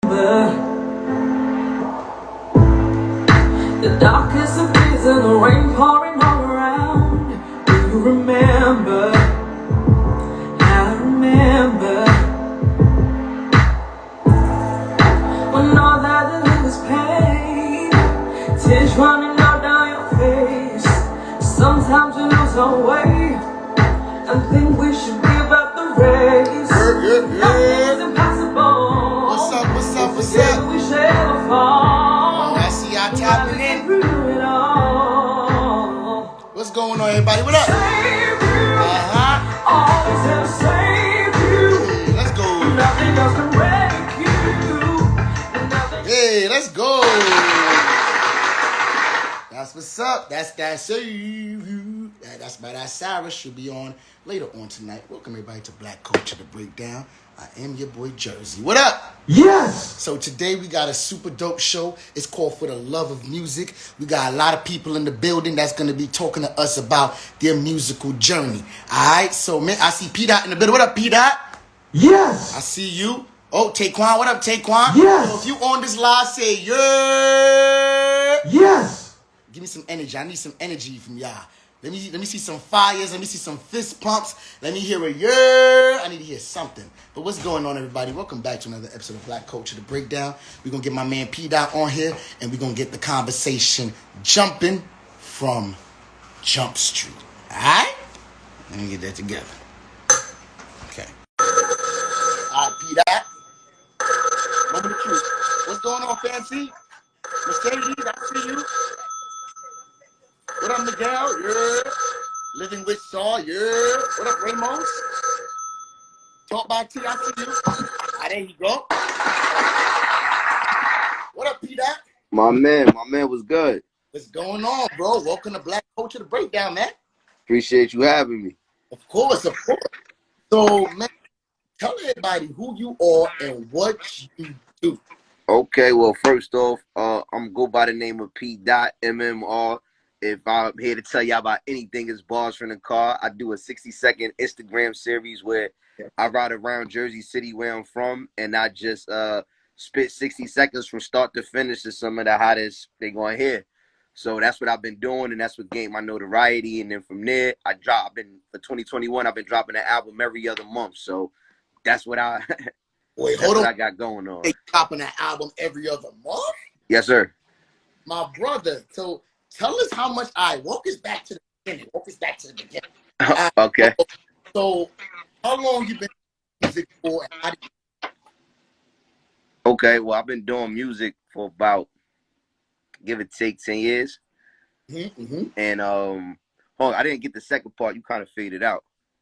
The darkest of days and the rain pouring all around. Do you remember? I remember when all that I did was pain, tears running all down your face. Sometimes we lose our way and think we should give up the race. Nothing's impossible. What's up? What's up? What's up? We shall fall. I see y'all tapping in. What's going on, everybody? What up? Always have saved you. Let's go. Nothing else can break you. Hey, let's go. That's what's up. That's that save you. That's by that Cyrus. Should be on later on tonight. Welcome everybody to Black Culture The Breakdown. I am your boy Jersey. What up? Yes. So today we got a super dope show. It's called For the Love of Music. We got a lot of people in the building that's going to be talking to us about their musical journey. All right. So man, I see P-Dot in the building. What up, P-Dot? Yes. I see you. Oh, Taekwon. What up, Taekwon? Yes. So if you on this live, say yeah. Yes. Give me some energy. I need some energy from y'all. Let me see some fires. Let me see some fist pumps. Let me hear a yeah. I need to hear something. But what's going on, everybody? Welcome back to another episode of Black Culture The Breakdown. We're going to get my man P-Dot on here, and we're going to get the conversation jumping from Jump Street. All right? Let me get that together. Okay. All right, P-Dot. Moment of truth. What's going on, Fancy? Mercedes, I see you. What up, Miguel? Yeah. Living with Saul. Yeah. What up, Ramos? Talk by T. I see you. Ah, there you go. What up, P-Dot? My man was good. What's going on, bro? Welcome to Black Culture The Breakdown, man. Appreciate you having me. Of course. So, man, tell everybody who you are and what you do. Okay, well, first off, I'm go by the name of P-Dot, MMR. If I'm here to tell y'all about anything, it's Bars from the Car. I do a 60-second Instagram series where I ride around Jersey City, where I'm from, and I just spit 60 seconds from start to finish to some of the hottest they gonna hear. So that's what I've been doing, and that's what gained my notoriety. And then from there, for 2021, I've been dropping an album every other month. So that's what I I got going on. They dropping an album every other month? Yes, sir. My brother, so tell us how much. Walk us back to the beginning. Okay. So, how long you been doing music for? And how did you... Okay, well, I've been doing music for about, give or take, 10 years. And hold on, I didn't get the second part. You kind of faded out.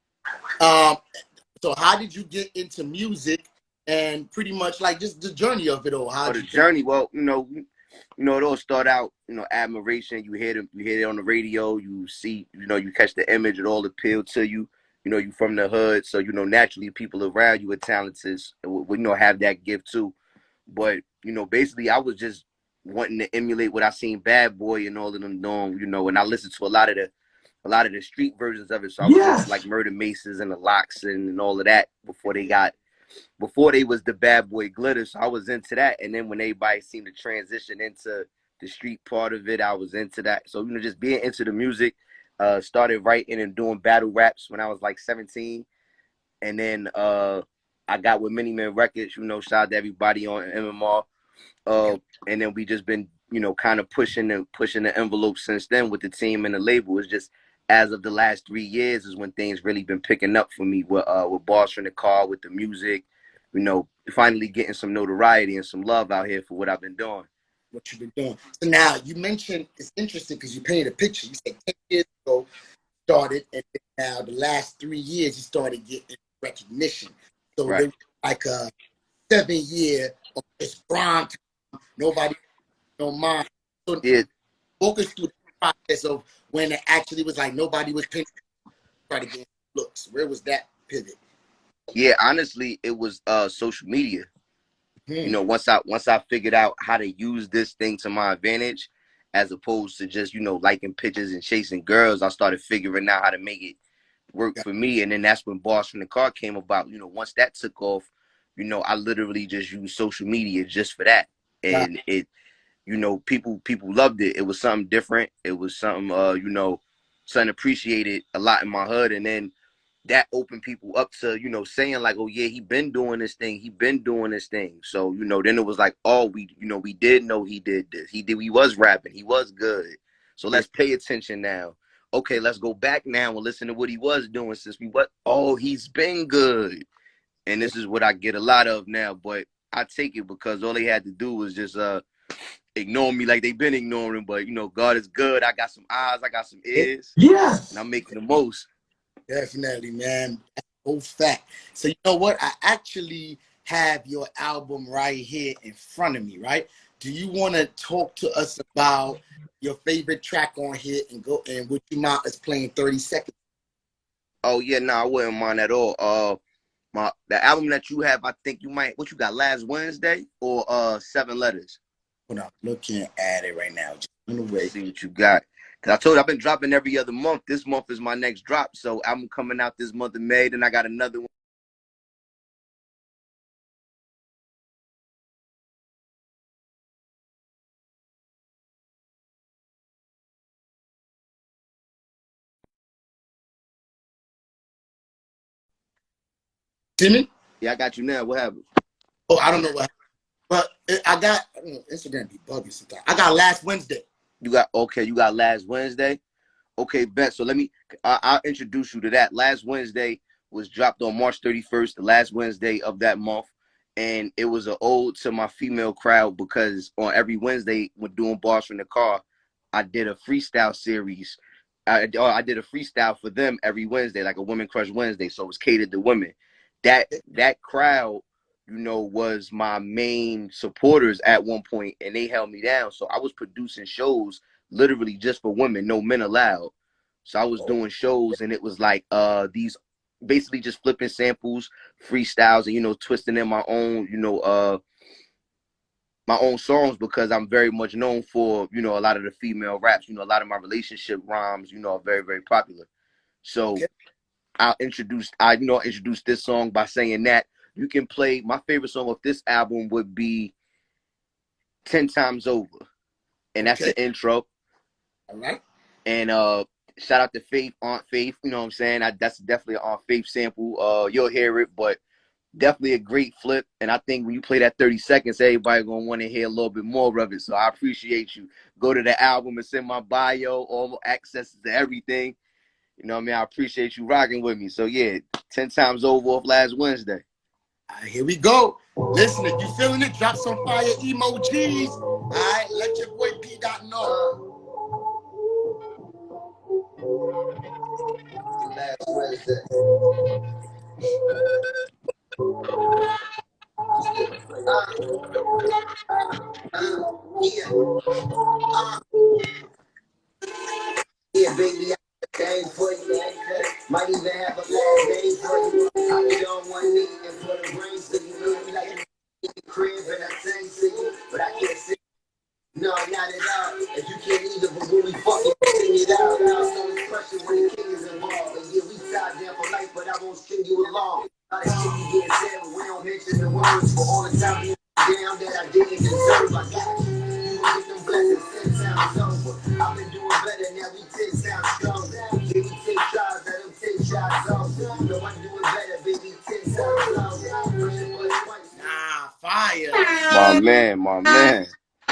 So how did you get into music, and pretty much like just the journey of it all? The journey. Well, you know, it all start out, admiration. You hear it on the radio. You see, you catch the image. It all appeal to you. You from the hood, so naturally people around you are talented. Have that gift too. But basically, I was just wanting to emulate what I seen Bad Boy and all of them doing. And I listened to a lot of the street versions of it. So I was just like Murder Maces and the Locks and all of that before they was the Bad Boy Glitter. So I was into that. And then when everybody seemed to transition into the street part of it, I was into that. So, just being into the music, started writing and doing battle raps when I was like 17. And then I got with Many Men Records, shout out to everybody on MMR. And then we just been, kind of pushing the envelope since then with the team and the label. It's just as of the last 3 years is when things really been picking up for me with Bars from the Car, with the music, finally getting some notoriety and some love out here for what I've been doing. What you've been doing. So now you mentioned, it's interesting because you painted a picture. You said 10 years ago started, and now the last 3 years you started getting recognition. So there was like a 7-year of this prime time, nobody don't mind. So walk us through the process of when it actually was like nobody was paying try to get looks. Where was that pivot? Yeah, honestly, it was social media. Once I figured out how to use this thing to my advantage, as opposed to just, liking pictures and chasing girls, I started figuring out how to make it work for me. And then that's when Bars from the Car came about. Once that took off, you know, I literally just used social media just for that. And it, you know, people loved it. It was something different. It was something, you know, something appreciated a lot in my hood. And then that opened people up to, you know, saying like, oh yeah, he been doing this thing. He been doing this thing. So, you know, then it was like, oh, we, you know, we did know he did this. He was rapping. He was good. So let's pay attention now. Okay, let's go back now and listen to what he was doing since oh, he's been good. And this is what I get a lot of now, but I take it because all they had to do was just ignore me like they've been ignoring. But, you know, God is good. I got some eyes. I got some ears. Yes. And I'm making the most. Definitely, man. Whole fact. So you know what? I actually have your album right here in front of me, right? Do you want to talk to us about your favorite track on here and would you mind us playing 30 seconds? Oh yeah, no, I wouldn't mind at all. The album that you have, I think you might, what you got, Last Wednesday or 7 Letters? Hold on, looking at it right now. Just in the way. See what you got. Cause I told you I've been dropping every other month. This month is my next drop. So I'm coming out this month of May. Then I got another one. See me? Yeah, I got you now. What happened? Oh, I don't know what happened. But I got, Instagram be bugging sometimes. I got Last Wednesday. You got Last Wednesday. Okay, bet. So I'll introduce you to that. Last Wednesday was dropped on March 31st, the last Wednesday of that month. And it was an ode to my female crowd because on every Wednesday when doing Bars from the Car, I did a freestyle series. I did a freestyle for them every Wednesday, like a Women Crush Wednesday. So it was catered to women. That crowd, you know, was my main supporters at one point, and they held me down. So I was producing shows literally just for women, no men allowed. So I was doing shows, and it was like these basically just flipping samples, freestyles, and, you know, twisting in my own, you know, my own songs because I'm very much known for, you know, a lot of the female raps. You know, a lot of my relationship rhymes, you know, are very, very popular. So I introduced this song by saying that you can play my favorite song of this album would be 10 Times Over. And that's the intro. All right. And shout out to Faith, Aunt Faith. You know what I'm saying? That's definitely an Aunt Faith sample. You'll hear it, but definitely a great flip. And I think when you play that 30 seconds, everybody gonna want to hear a little bit more of it. So I appreciate you. Go to the album and send my bio, all access to everything. You know what I mean? I appreciate you rocking with me. So yeah, 10 Times Over off Last Wednesday. All right, here we go. Listen, if you feeling it, drop some fire emojis. All right, let your boy P. Dot know. Last Wednesday. Yeah, baby, I came for you. Might even have a last name for you. I get on one knee and put a ring to you. Look like in the crib and I sing to you, but I can't sing. No, not at all. If you can't either, but when we fucking sing it out, now so much pressure when the king is involved. And yeah, we tied down for life, but I won't string you along. All that shit you getting said, but we don't mention the words for all the time you down that I didn't deserve. I got you. You gon' get them blessings 10 times over. I've been doing better now, we 10 times stronger. Yeah, we take tries, let them take shots off. You know I'm doing better, baby, 10 times longer. Nah, fire. My man, my man.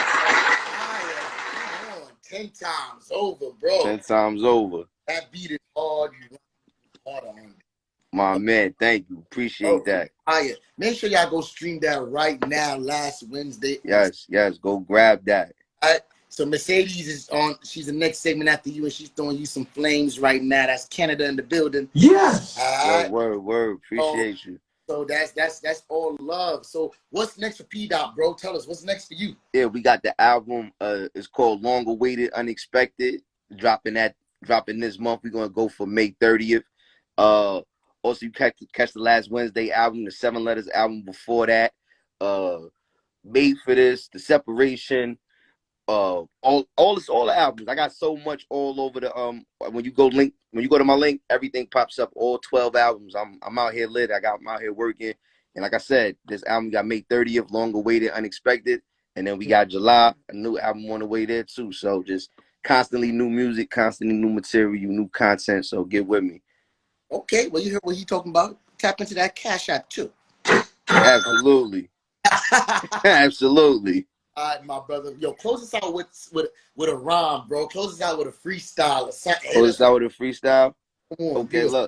10 times over, bro. 10 times over. That beat is hard. You hard on him. My man, thank you. Appreciate that. Fire. Make sure y'all go stream that right now, Last Wednesday. Yes, go grab that. All right. So Mercedes is on. She's the next segment after you, and she's throwing you some flames right now. That's Canada in the building. Yes. All right. Word. Appreciate you. So that's all love. So what's next for P Dot, bro? Tell us what's next for you. Yeah, we got the album. It's called Long Awaited, Unexpected. Dropping this month. We're gonna go for May 30th. Also you catch the Last Wednesday album, the 7 Letters album before that. Made for This, The Separation. All the albums. I got so much all over the when you go to my link, everything pops up, all 12 albums. I'm out here lit. I'm out here working, And like I said, this album got May 30th, Long Awaited, Unexpected. And then we got July, a new album on the way there too. So just constantly new music, constantly new material, new content. So get with me. Okay, well, you heard what he talking about. Tap into that Cash App too. Absolutely. Absolutely. All right, my brother. Yo, close us out with a rhyme, bro. Close us out with a freestyle or something. Close us out with a freestyle. Come on, okay, look.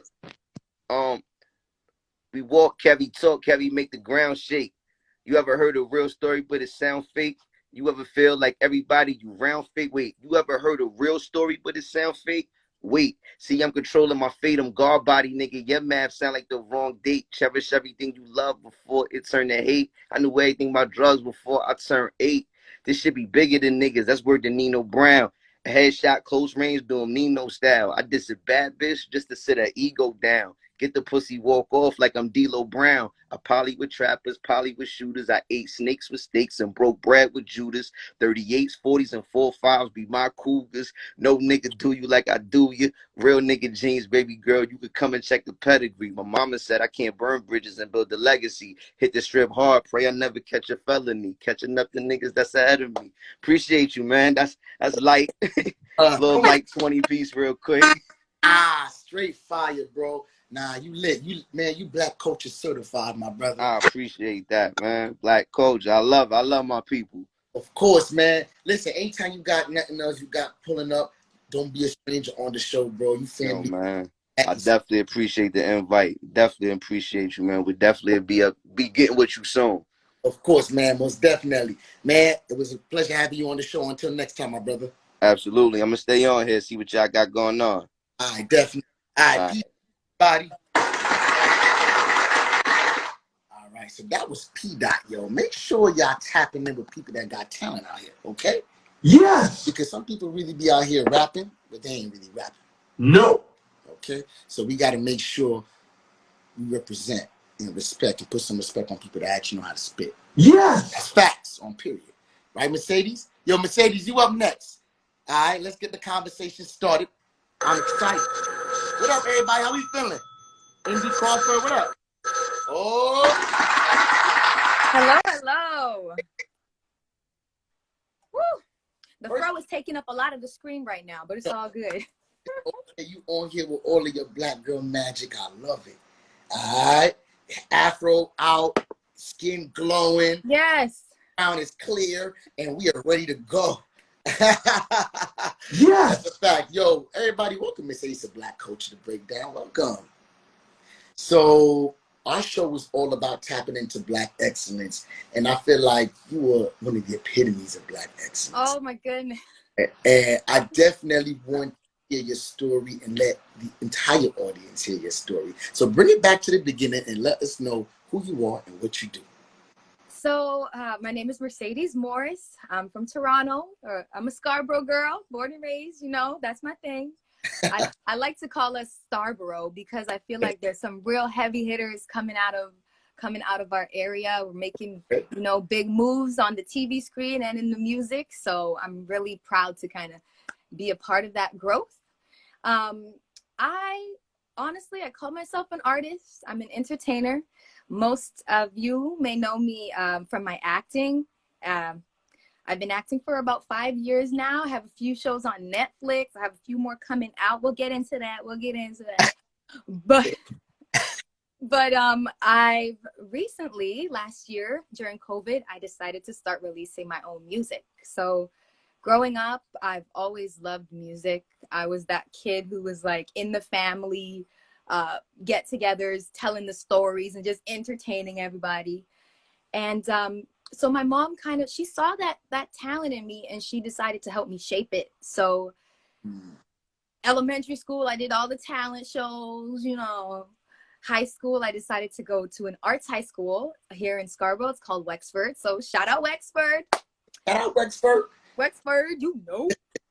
We walk, Kevy talk, Kevy make the ground shake. You ever heard a real story but it sound fake? You ever feel like everybody you round fake? Wait, you ever heard a real story but it sound fake? Wait, see, I'm controlling my fate. I'm guard body, nigga. Your math sound like the wrong date. Cherish everything you love before it turned to hate. I knew everything about drugs before I turned 8. This should be bigger than niggas. That's word to Nino Brown. A headshot, close range, doing Nino style. I diss a bad bitch just to sit her ego down. Get the pussy walk off like I'm D-Lo Brown. I poly with trappers, poly with shooters. I ate snakes with steaks and broke bread with Judas. 38s, 40s, and 45s be my cougars. No nigga do you like I do you. Real nigga jeans, baby girl. You could come and check the pedigree. My mama said I can't burn bridges and build a legacy. Hit the strip hard, pray I never catch a felony. Catching up the niggas that's ahead of me. Appreciate you, man. That's light. Little like 20 piece real quick. Straight fire, bro. Nah, you lit. You Black Culture certified, my brother. I appreciate that, man. Black Culture. I love my people. Of course, man. Listen, anytime you got nothing else you got pulling up, don't be a stranger on the show, bro. You feel me? Man. I definitely appreciate the invite. Definitely appreciate you, man. We'll definitely be getting with you soon. Of course, man. Most definitely. Man, it was a pleasure having you on the show. Until next time, my brother. Absolutely. I'm going to stay on here, see what y'all got going on. All right, definitely. All right, peace, everybody. All right, so that was P. Dot, yo. Make sure y'all tapping in with people that got talent out here, okay? Yes. Because some people really be out here rapping, but they ain't really rapping. No. Okay? So we got to make sure we represent and respect and put some respect on people that actually know how to spit. Yes. That's facts on period. Right, Mercedes? Yo, Mercedes, you up next. All right, let's get the conversation started. I'm excited. What up, everybody? How we feeling? Indy Crawford, what up? Oh. Hello, hello. Woo. The fro is taking up a lot of the screen right now, but it's all good. Okay, you on here with all of your black girl magic. I love it. All right. Afro out, skin glowing. Yes. Crown is clear, and we are ready to go. Yes. That's a fact. Yo, everybody, welcome to It's a Black Culture to Break Down. Welcome. So our show was all about tapping into Black excellence, and I feel like you were one of the epitomes of Black excellence. Oh my goodness. And I definitely want to hear your story and let the entire audience hear your story. So bring it back to the beginning and let us know who you are and what you do. So my name is Mercedes Morris. I'm from Toronto. I'm a Scarborough girl, born and raised, you know, that's my thing. I like to call us Starborough because I feel like there's some real heavy hitters coming out of our area. We're making, you know, big moves on the TV screen and in the music. So I'm really proud to kind of be a part of that growth. I call myself an artist. I'm an entertainer. Most of you may know me from my acting. I've been acting for about 5 years now. I have a few shows on Netflix. I have a few more coming out. We'll get into that. But I've recently, last year during COVID, I decided to start releasing my own music. So growing up, I've always loved music. I was that kid who was like in the family get-togethers, telling the stories and just entertaining everybody. And so my mom she saw that talent in me, and she decided to help me shape it. So elementary school, I did all the talent shows, you know. High school, I decided to go to an arts high school here in Scarborough. It's called Wexford. So shout out Wexford. Shout out Wexford. Wexford, you know.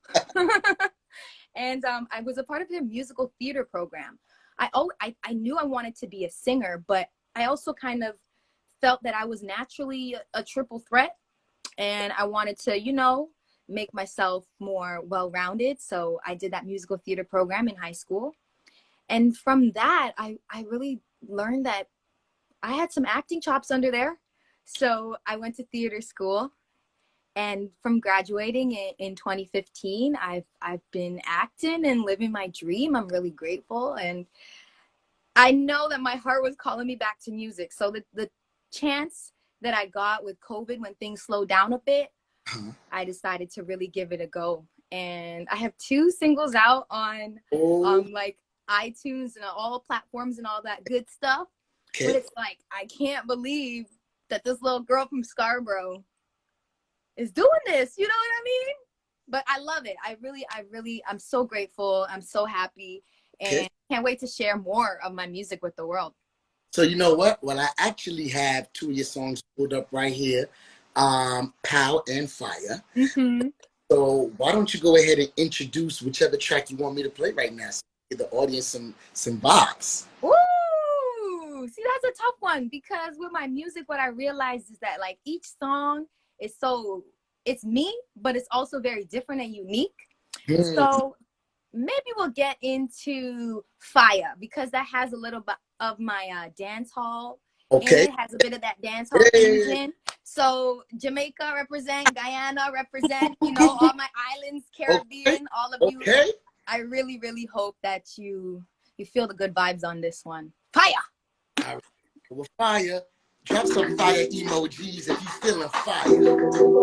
And I was a part of their musical theater program. I knew I wanted to be a singer, but I also kind of felt that I was naturally a triple threat, and I wanted to, you know, make myself more well-rounded. So I did that musical theater program in high school. And from that, I really learned that I had some acting chops under there. So I went to theater school, and from graduating in 2015, I've been acting and living my dream. I'm really grateful, and I know that my heart was calling me back to music. So the chance that I got with COVID when things slowed down a bit, I decided to really give it a go. And I have 2 singles out on like iTunes and all platforms and all that good stuff. Okay. But it's like, I can't believe that this little girl from Scarborough is doing this. You know what I mean? But I love it. I'm so grateful. I'm so happy. And can't wait to share more of my music with the world. So you know what? Well, I actually have 2 of your songs pulled up right here, Pow and Fire. Mm-hmm. So why don't you go ahead and introduce whichever track you want me to play right now, so give the audience some vibes. Ooh, see, that's a tough one, because with my music, what I realized is that like each song is it's me, but it's also very different and unique. So maybe we'll get into Fire, because that has a little bit of my dance hall. Okay. And it has a bit of that dance hall fusion. So Jamaica represent, Guyana represent, you know, all my islands, Caribbean, all of you. I really, really hope that you feel the good vibes on this one. Fire! All right. Well, Fire. Drop some fire emojis if you're feeling fire.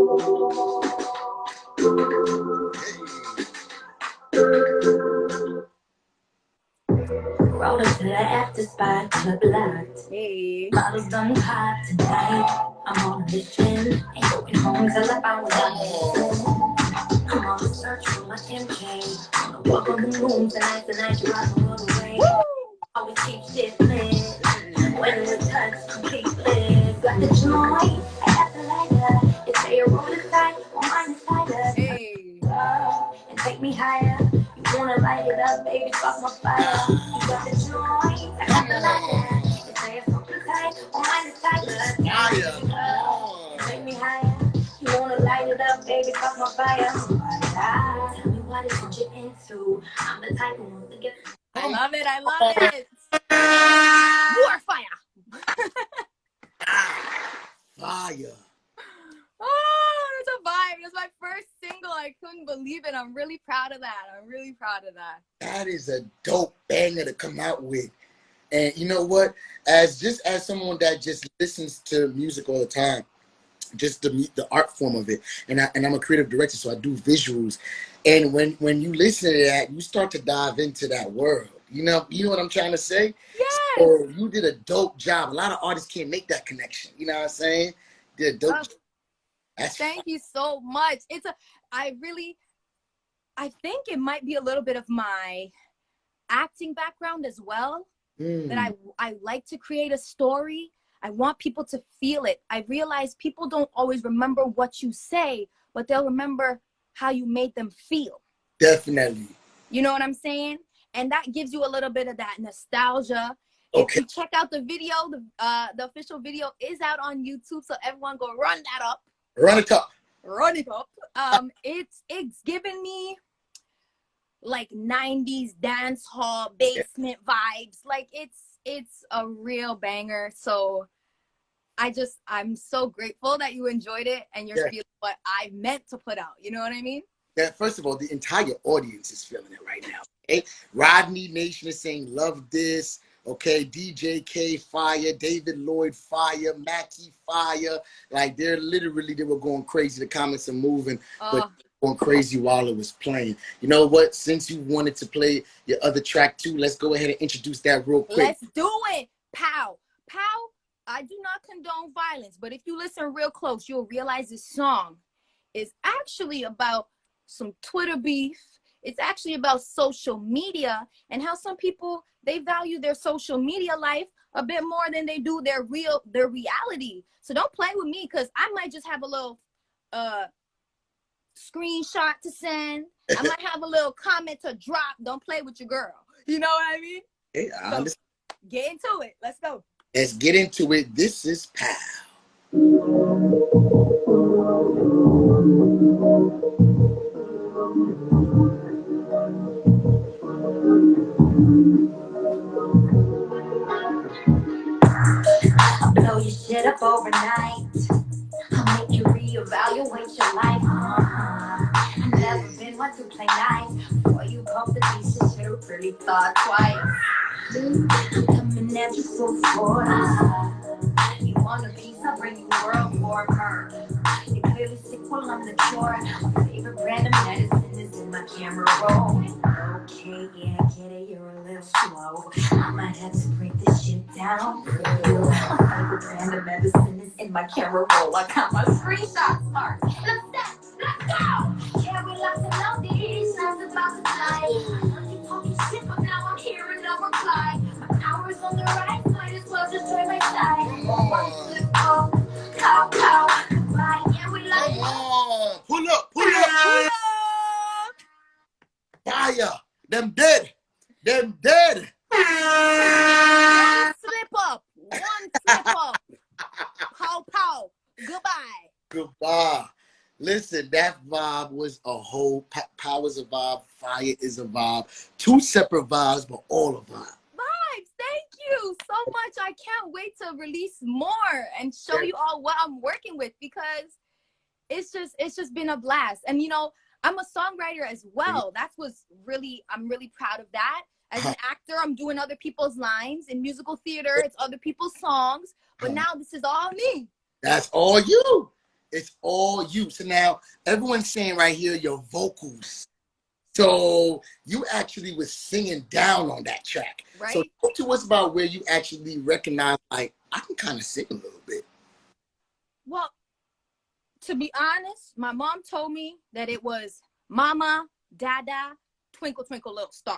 Roll up to the after spot, club locked. Hey. Bottles done hot tonight. I'm on a mission. Ain't going home till I found one. I'm on a search for my MJ. On a walk on the moon tonight you rock the world away. Always keep shit lit. When we touch, complete bliss. Got the joy, I got the lighter. It's say a roll aside, or mine is tighter. Hey. And take me higher. You wanna light it up, baby, fuck my fire. You got the joy, I got the lighter. It's say a roll aside, or mine is tighter. Take me higher. You wanna light it up, baby, fuck my fire. Tell me what is what you're into. I'm the type who wants to get. I love it. I love it. More fire. Fire. Oh, it's a vibe. It's my first single. I couldn't believe it. I'm really proud of that. That is a dope banger to come out with. And you know what? As someone that just listens to music all the time, just the art form of it, and I'm a creative director, so I do visuals. And when you listen to that, you start to dive into that world. You know what I'm trying to say? Yes. So you did a dope job. A lot of artists can't make that connection. You know what I'm saying? You did a dope job. Thank you so much. I think it might be a little bit of my acting background as well. That I like to create a story. I want people to feel it. I realize people don't always remember what you say, but they'll remember how you made them feel. Definitely. You know what I'm saying? And that gives you a little bit of that nostalgia. Okay. If you check out the video, the official video is out on YouTube, so everyone go run that up. Run it up. It's giving me like 90s dance hall basement vibes. Like it's a real banger. So I'm so grateful that you enjoyed it and you're feeling what I meant to put out. You know what I mean? Yeah, first of all, the entire audience is feeling it right now. Okay? Rodney Nation is saying, love this. Okay, DJ K fire, David Lloyd fire, Mackie fire. Like they were going crazy. The comments are moving, but going crazy while it was playing. You know what? Since you wanted to play your other track too, let's go ahead and introduce that real quick. Let's do it. Pow. I do not condone violence, but if you listen real close, you'll realize this song is actually about some Twitter beef. It's actually about social media and how some people, they value their social media life a bit more than they do their reality. So don't play with me, because I might just have a little screenshot to send. I might have a little comment to drop. Don't play with your girl. You know what I mean? Yeah, so get into it. Let's go. Let's get into it. This is Pow. to waste your life. I've never been one to play nice. Before you pump the pieces, you really thought twice. I'm coming at you full force. You want a piece, I'll bring you world war her. You're clearly sick, well I'm the cure. My favorite brand of medicine is in my camera roll. Okay, yeah, I get it, you're a little slow. I might have to break this shit down for you. My favorite brand of medicine is in my camera roll. I got my screenshots marked. Let's go! Yeah, we locked and loaded. Sounds about to fly. I'm talking shit, but now I'm hearing no reply. My power's on the right, might as well just join my side. Flip up, cow, cow, goodbye. Yeah, we locked Come and on. Pull up. Pull up. Fire. Them dead. Them dead. One slip up. Pow, pow. Goodbye. Goodbye. Listen, that vibe was a whole. Power's a vibe. Fire is a vibe. Two separate vibes, but all a vibe. Vibes. Thank you so much. I can't wait to release more and show you all what I'm working with, because it's just been a blast. And you know, I'm a songwriter as well. That's what's really, I'm really proud of that. As an actor, I'm doing other people's lines. In musical theater, it's other people's songs. But now this is all me. That's all you. It's all you. So now everyone's saying right here your vocals. So you actually was singing down on that track. Right. So talk to us about where you actually recognize, like, I can kind of sing a little bit. Well, to be honest, my mom told me that it was Mama, Dada, Twinkle, Twinkle, Little Star.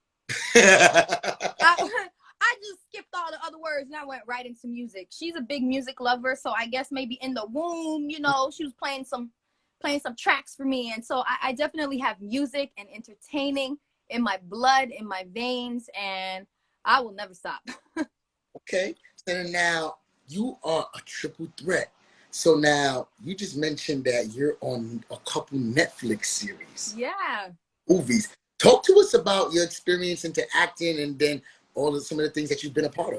I just skipped all the other words and I went right into music. She's a big music lover, so I guess maybe in the womb, you know, she was playing some tracks for me. And so I definitely have music and entertaining in my blood, in my veins, and I will never stop. Okay. So now you are a triple threat. So now you just mentioned that you're on a couple Netflix series. Yeah. Movies. Talk to us about your experience into acting and then some of the things that you've been a part of.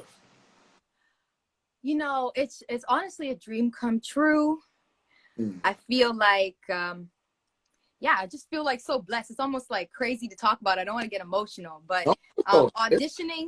You know, it's honestly a dream come true. I feel like, yeah, I just feel like so blessed. It's almost like crazy to talk about. I don't want to get emotional, but auditioning,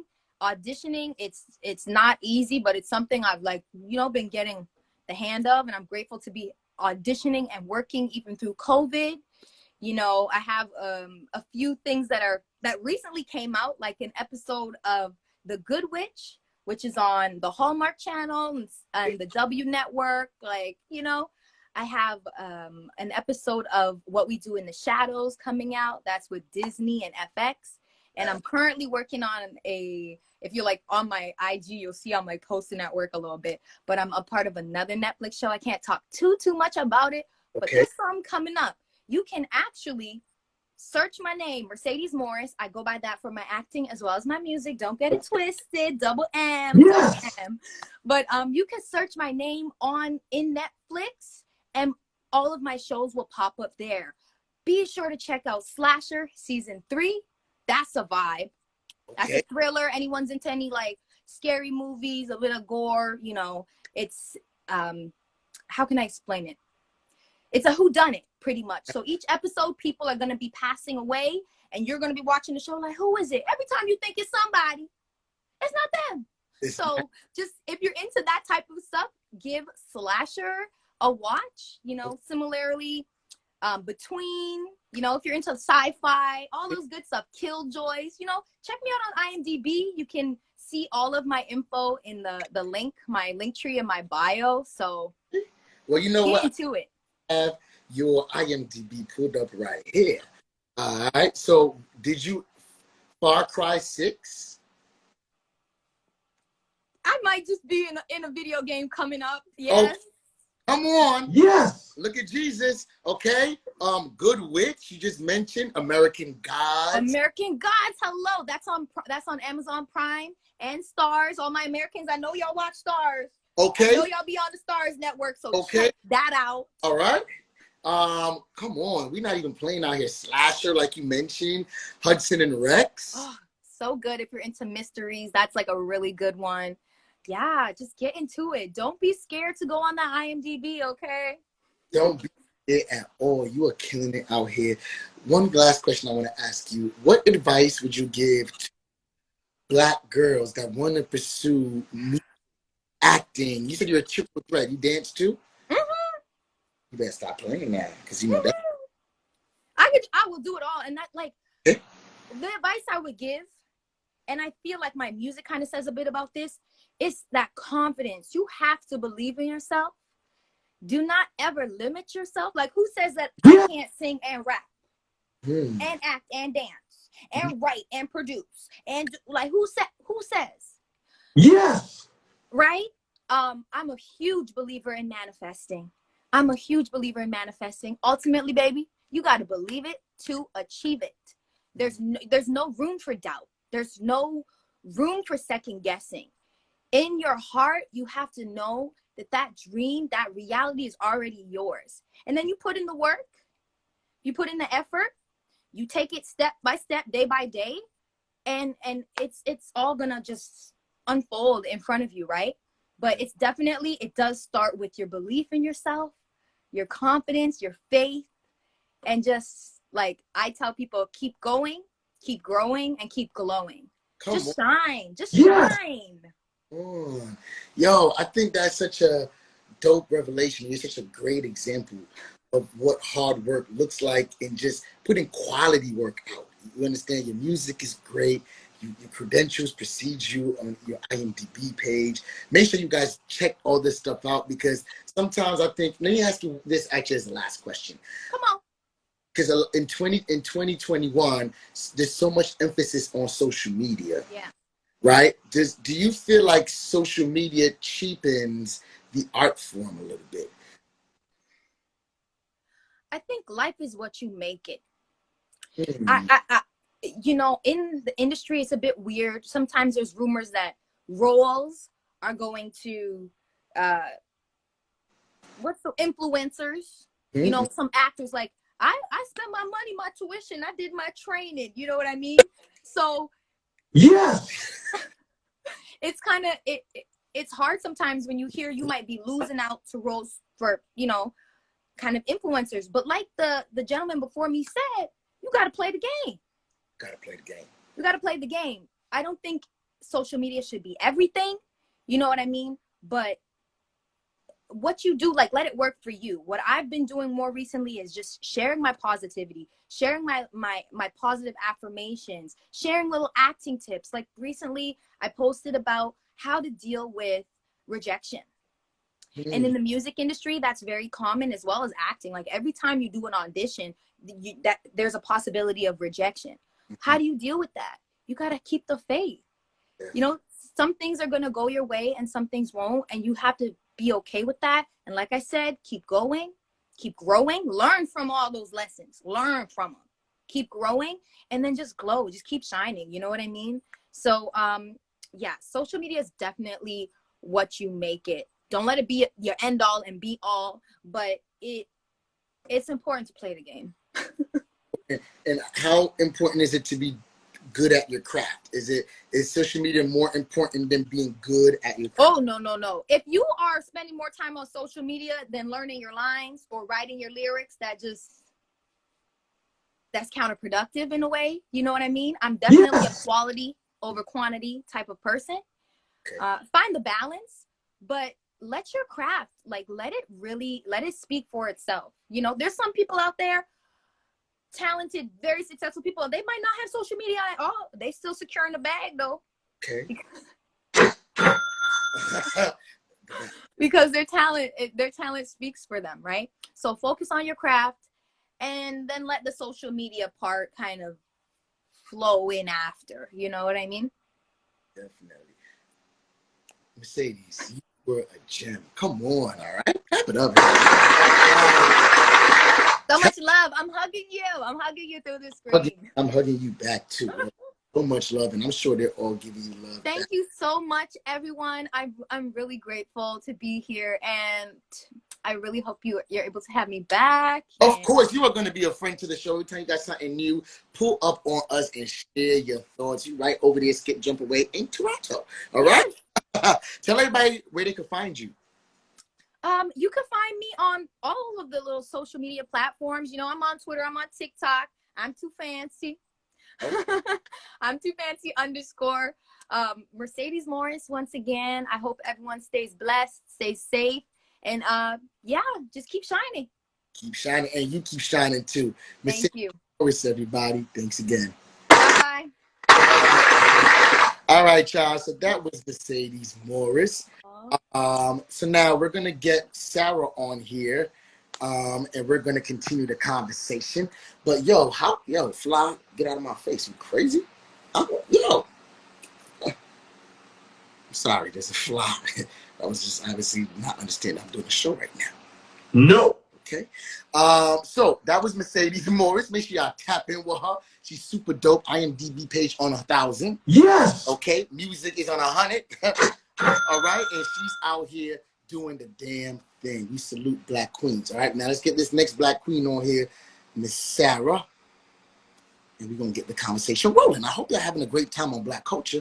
it's not easy, but it's something I've been getting the hand of, and I'm grateful to be auditioning and working even through COVID. You know, I have a few things that recently came out, like an episode of The Good Witch, which is on the Hallmark Channel and the W Network. Like, you know, I have an episode of What We Do in the Shadows coming out. That's with Disney and FX. And I'm currently working on if you're like on my IG, you'll see I'm like posting at work a little bit, but I'm a part of another Netflix show. I can't talk too much about it, but there's some coming up. You can actually search my name, Mercedes Morris. I go by that for my acting as well as my music. Don't get it twisted. Double M. Yes. Double M. But you can search my name in Netflix, and all of my shows will pop up there. Be sure to check out Slasher Season 3. That's a vibe. That's a thriller. Anyone's into any like scary movies, a little gore, you know, it's how can I explain it? It's a whodunit, pretty much. So each episode, people are going to be passing away, and you're going to be watching the show like, who is it? Every time you think it's somebody, it's not them. So just if you're into that type of stuff, give Slasher a watch. You know, similarly, Between, you know, if you're into sci-fi, all those good stuff, Killjoys, you know, check me out on IMDb. You can see all of my info in the link, my link tree in my bio. So, well, you know get what? into it. Have your IMDb pulled up right here. All right. So, did you Far Cry 6? I might just be in a video game coming up. Yes. Oh, come on. Yes. Look at Jesus. Okay. Good Witch. You just mentioned American Gods. American Gods. Hello. That's on Amazon Prime and Stars. All my Americans, I know y'all watch Stars. Okay. I know y'all be on the Stars Network, so check that out. All right. Come on. We're not even playing out here. Slasher, like you mentioned. Hudson and Rex. Oh, so good if you're into mysteries. That's like a really good one. Yeah, just get into it. Don't be scared to go on the IMDb, okay? Don't be it at all. You are killing it out here. One last question I want to ask you. What advice would you give to Black girls that want to pursue acting? You said you're a triple threat. You dance too? Mm-hmm. You better stop playing that, because you know that. I will do it all. And that, like, Eh? the advice I would give, and I feel like my music kind of says a bit about this, is that confidence. You have to believe in yourself. Do not ever limit yourself. Like, who says that I can't sing and rap and act and dance and write and produce? And like, who says? Yes. Right? I'm a huge believer in manifesting. Ultimately, baby, you got to believe it to achieve it. There's no room for doubt. There's no room for second guessing. In your heart, you have to know that dream, that reality is already yours. And then you put in the work, you put in the effort, you take it step by step, day by day, and it's all gonna just unfold in front of you, right? But it does start with your belief in yourself, your confidence, your faith, and just like I tell people, keep going, keep growing, and keep glowing. Just shine. Yo, I think that's such a dope revelation. You're such a great example of what hard work looks like and just putting quality work out. You understand? Your music is great. Your credentials precede you on your IMDb page. Make sure you guys check all this stuff out, because sometimes I think, let me ask you this actually as the last question. Come on. Because in 2021, there's so much emphasis on social media. Yeah. Right? Do you feel like social media cheapens the art form a little bit? I think life is what you make it. Mm. I you know, in the industry, it's a bit weird. Sometimes there's rumors that roles are going to, influencers? Mm. You know, some actors like, I spent my money, my tuition, I did my training. You know what I mean? So Yes. it's kind of it's hard sometimes when you hear you might be losing out to roles for, you know, kind of influencers. But like the gentleman before me said, you got to play the game. You got to play the game. I don't think social media should be everything. You know what I mean? But what you do, like, let it work for you. What I've been doing more recently is just sharing my positivity, sharing my positive affirmations, sharing little acting tips. Like recently I posted about how to deal with rejection. And in the music industry, that's very common, as well as acting. Like every time you do an audition, there's a possibility of rejection. How do you deal with that? You got to keep the faith. You know, some things are going to go your way and some things won't. And you have to be okay with that. And like I said, keep going, keep growing, learn from all those lessons, learn from them, keep growing, and then just glow, just keep shining. You know what I mean? So, yeah, social media is definitely what you make it. Don't let it be your end all and be all, but it's important to play the game. And how important is it to be good at your craft? Is social media more important than being good at your craft? Oh, no. If you are spending more time on social media than learning your lines or writing your lyrics, that's counterproductive in a way. You know what I mean? I'm definitely a quality over quantity type of person. Okay. Find the balance, but let your craft, like, let it speak for itself. You know, there's some people out there, talented, very successful people, they might not have social media at all. They still secure in the bag though. Okay. Because their talent speaks for them, right? So focus on your craft and then let the social media part kind of flow in after. You know what I mean? Definitely. Mercedes, you were a gem. Come on, all right? Clap it up. So much love. I'm hugging you through the screen. I'm hugging you back too. So much love, and I'm sure they're all giving you love. Thank you so much, everyone. I'm really grateful to be here, and I really hope you're able to have me back. Of course, you are going to be a friend to the show. Every time you got something new, pull up on us and share your thoughts. You right over there, Skip Jump Away in Toronto. All right? Tell everybody where they can find you. You can find me on all of the little social media platforms. You know, I'm on Twitter, I'm on TikTok. I'm too fancy. I'm too fancy _ Mercedes Morris. Once again, I hope everyone stays blessed, stays safe, and yeah, just keep shining. Keep shining, and you keep shining too. Thank you. Morris, everybody. Thanks again. Bye. All right, y'all. So that was Mercedes Morris. So now we're gonna get Sarah on here, and we're gonna continue the conversation. But yo, Fly, get out of my face! You crazy? I'm sorry. There's a fly. I was just obviously not understanding. I'm doing a show right now. No. Okay. So that was Mercedes Morris. Make sure y'all tap in with her. She's super dope. IMDb page on 1,000. Yes. Okay. Music is on 100. All right. And she's out here doing the damn thing. We salute Black queens. All right. Now let's get this next Black queen on here, Miss Sarah. And we're going to get the conversation rolling. I hope y'all having a great time on Black Culture.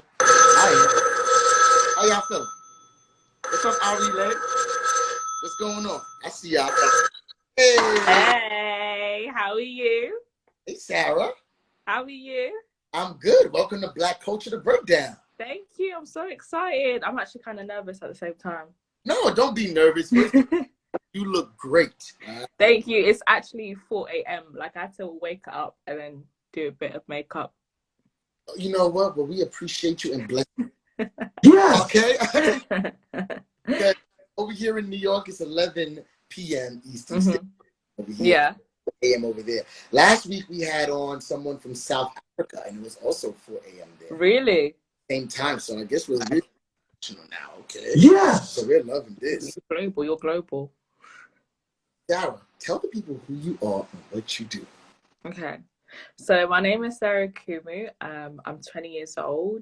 How y'all feeling? What's up, Ari Lay? What's going on? I see y'all. Hey. Hey, how are you? Hey, Sarah. How are you? I'm good. Welcome to Black Culture, the Breakdown. Thank you. I'm so excited. I'm actually kind of nervous at the same time. No, don't be nervous. You look great. Thank you. It's actually 4 a.m. Like, I had to wake up and then do a bit of makeup. You know what? Well, we appreciate you and bless you. Yes. Okay. Okay. Over here in New York, it's 11 p.m. Eastern Standard. Over here. Yeah. A.m. over there. Last week we had on someone from South Africa, and it was also 4 a.m. there. Really? Same time. So I guess we're really professional now. Okay. Yeah. So we're loving this. You're global. Sarah, tell the people who you are and what you do. Okay. So my name is Sarah Kumu. I'm 20 years old.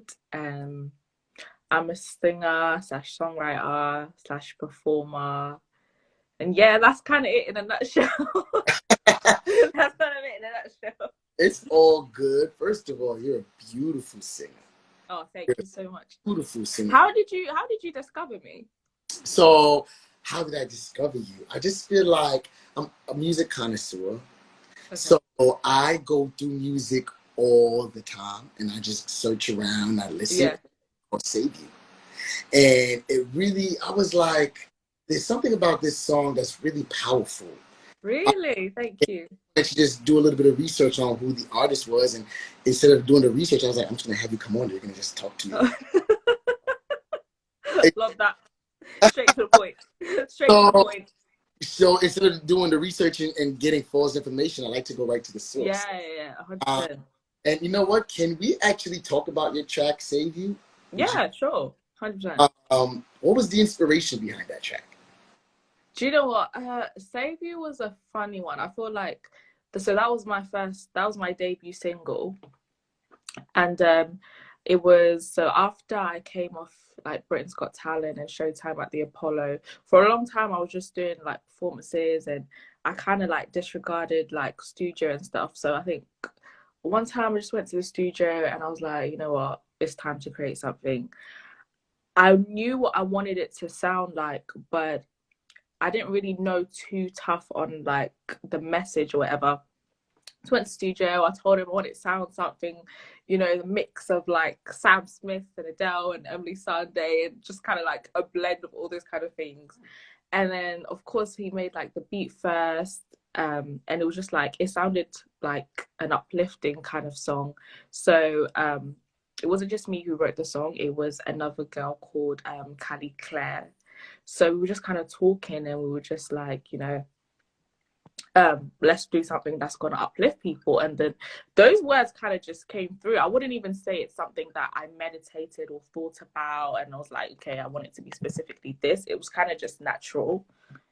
I'm a singer / songwriter / performer. And yeah, that's kind of it in a nutshell. That's kind of it in a nutshell. It's all good. First of all, you're a beautiful singer. Oh, thank you so much. Beautiful singer. How did you discover me? So, how did I discover you? I just feel like I'm a music connoisseur. Okay. So I go through music all the time, and I just search around, I listen, or save you. And it really, I was like, there's something about this song that's really powerful. Really? Thank you. I should just do a little bit of research on who the artist was, and instead of doing the research, I was like, I'm just gonna have you come on. You're gonna just talk to me. Love that. Straight to the point. Straight to the point. So instead of doing the research and getting false information, I like to go right to the source. Yeah, 100%. And you know what? Can we actually talk about your track, Save You? Yeah, sure. 100%. What was the inspiration behind that track? Do you know what? Save You was a funny one. I feel like, so that was my debut single. And it was, so after I came off like Britain's Got Talent and Showtime at the Apollo, for a long time I was just doing like performances, and I kind of like disregarded like studio and stuff. So I think one time I just went to the studio and I was like, you know what, it's time to create something. I knew what I wanted it to sound like, but I didn't really know too tough on like the message or whatever. So went to the studio, I told him I wanted it to sound something, you know, the mix of like Sam Smith and Adele and Emily Sandé, and just kind of like a blend of all those kind of things. And then of course he made like the beat first, and it was just like, it sounded like an uplifting kind of song. So it wasn't just me who wrote the song, it was another girl called Callie Claire. So we were just kind of talking, and we were just like, you know, let's do something that's going to uplift people. And then those words kind of just came through. I wouldn't even say it's something that I meditated or thought about, and I was like, okay, I want it to be specifically this. It was kind of just natural.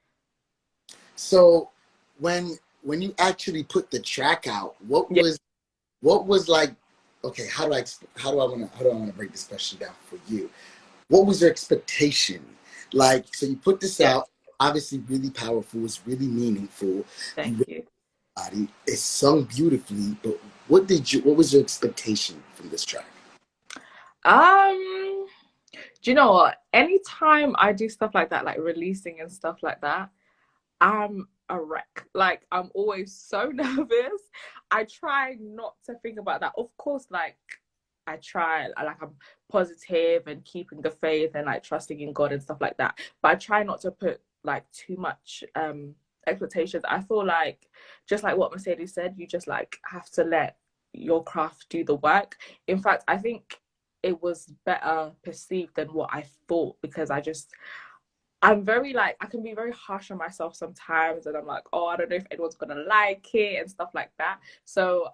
So when you actually put the track out, what was like, okay, how do I want to break this question down for you? What was your expectation? Like, so you put this out, obviously really powerful, it's really meaningful. Thank you. It's sung beautifully, but what was your expectation from this track? Do you know what? Anytime I do stuff like that, like releasing and stuff like that, I'm a wreck. Like, I'm always so nervous. I try not to think about that. Of course, like, I try, like, I'm positive and keeping the faith and like trusting in God and stuff like that. But I try not to put like too much expectations. I feel like, just like what Mercedes said, you just like have to let your craft do the work. In fact, I think it was better perceived than what I thought, because I'm very like, I can be very harsh on myself sometimes, and I'm like, oh, I don't know if anyone's gonna like it and stuff like that. So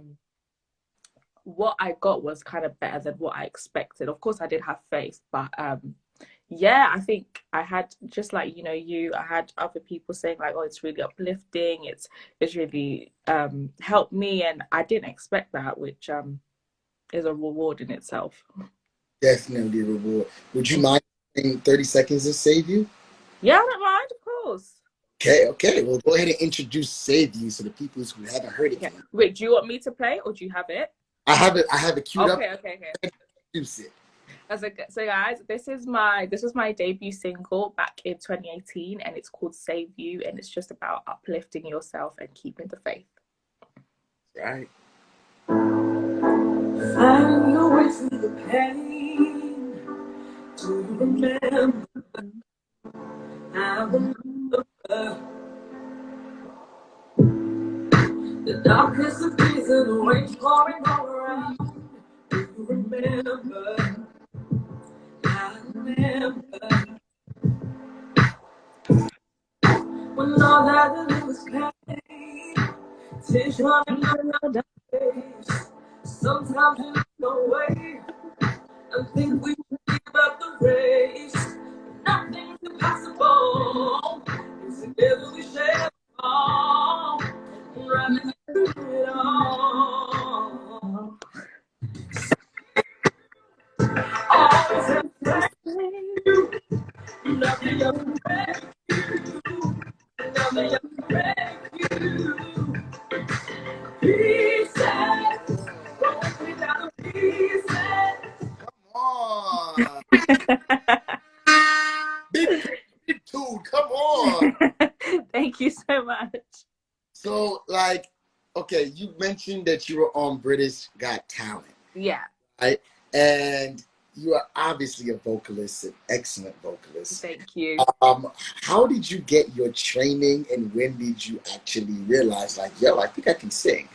what I got was kind of better than what I expected. Of course I did have faith, but yeah, I think I had, just like, you know, I had other people saying like, oh, it's really uplifting, it's really helped me, and I didn't expect that, which is a reward in itself. Definitely a reward. Would you mind saying 30 seconds to Save You? Yeah, I don't mind, of course. Okay. Well, go ahead and introduce Save You so the people who haven't heard it. Okay. Wait, do you want me to play, or do you have it? I have it queued up. Okay. Introduce it. So guys, this was my debut single back in 2018, and it's called Save You, and it's just about uplifting yourself and keeping the faith. Right. Find your way through the pain. Do you remember? I remember the darkest of days and the rain pouring all around. Do you remember? I remember when all that I knew was pain. Tears running down my face. Sometimes you look away and think we should give up the race. Nothing's impossible. It's together we share it all. Rather than it all. Always have to you. Nothing else can break you. Nothing else can break you. Pieces. Broken without pieces. Come on. Big dude, come on. Thank you so much. So, like, okay, you mentioned that you were on British Got Talent. Yeah. Right? And you are obviously a vocalist, an excellent vocalist. Thank you. How did you get your training, and when did you actually realize, like, yo, I think I can sing?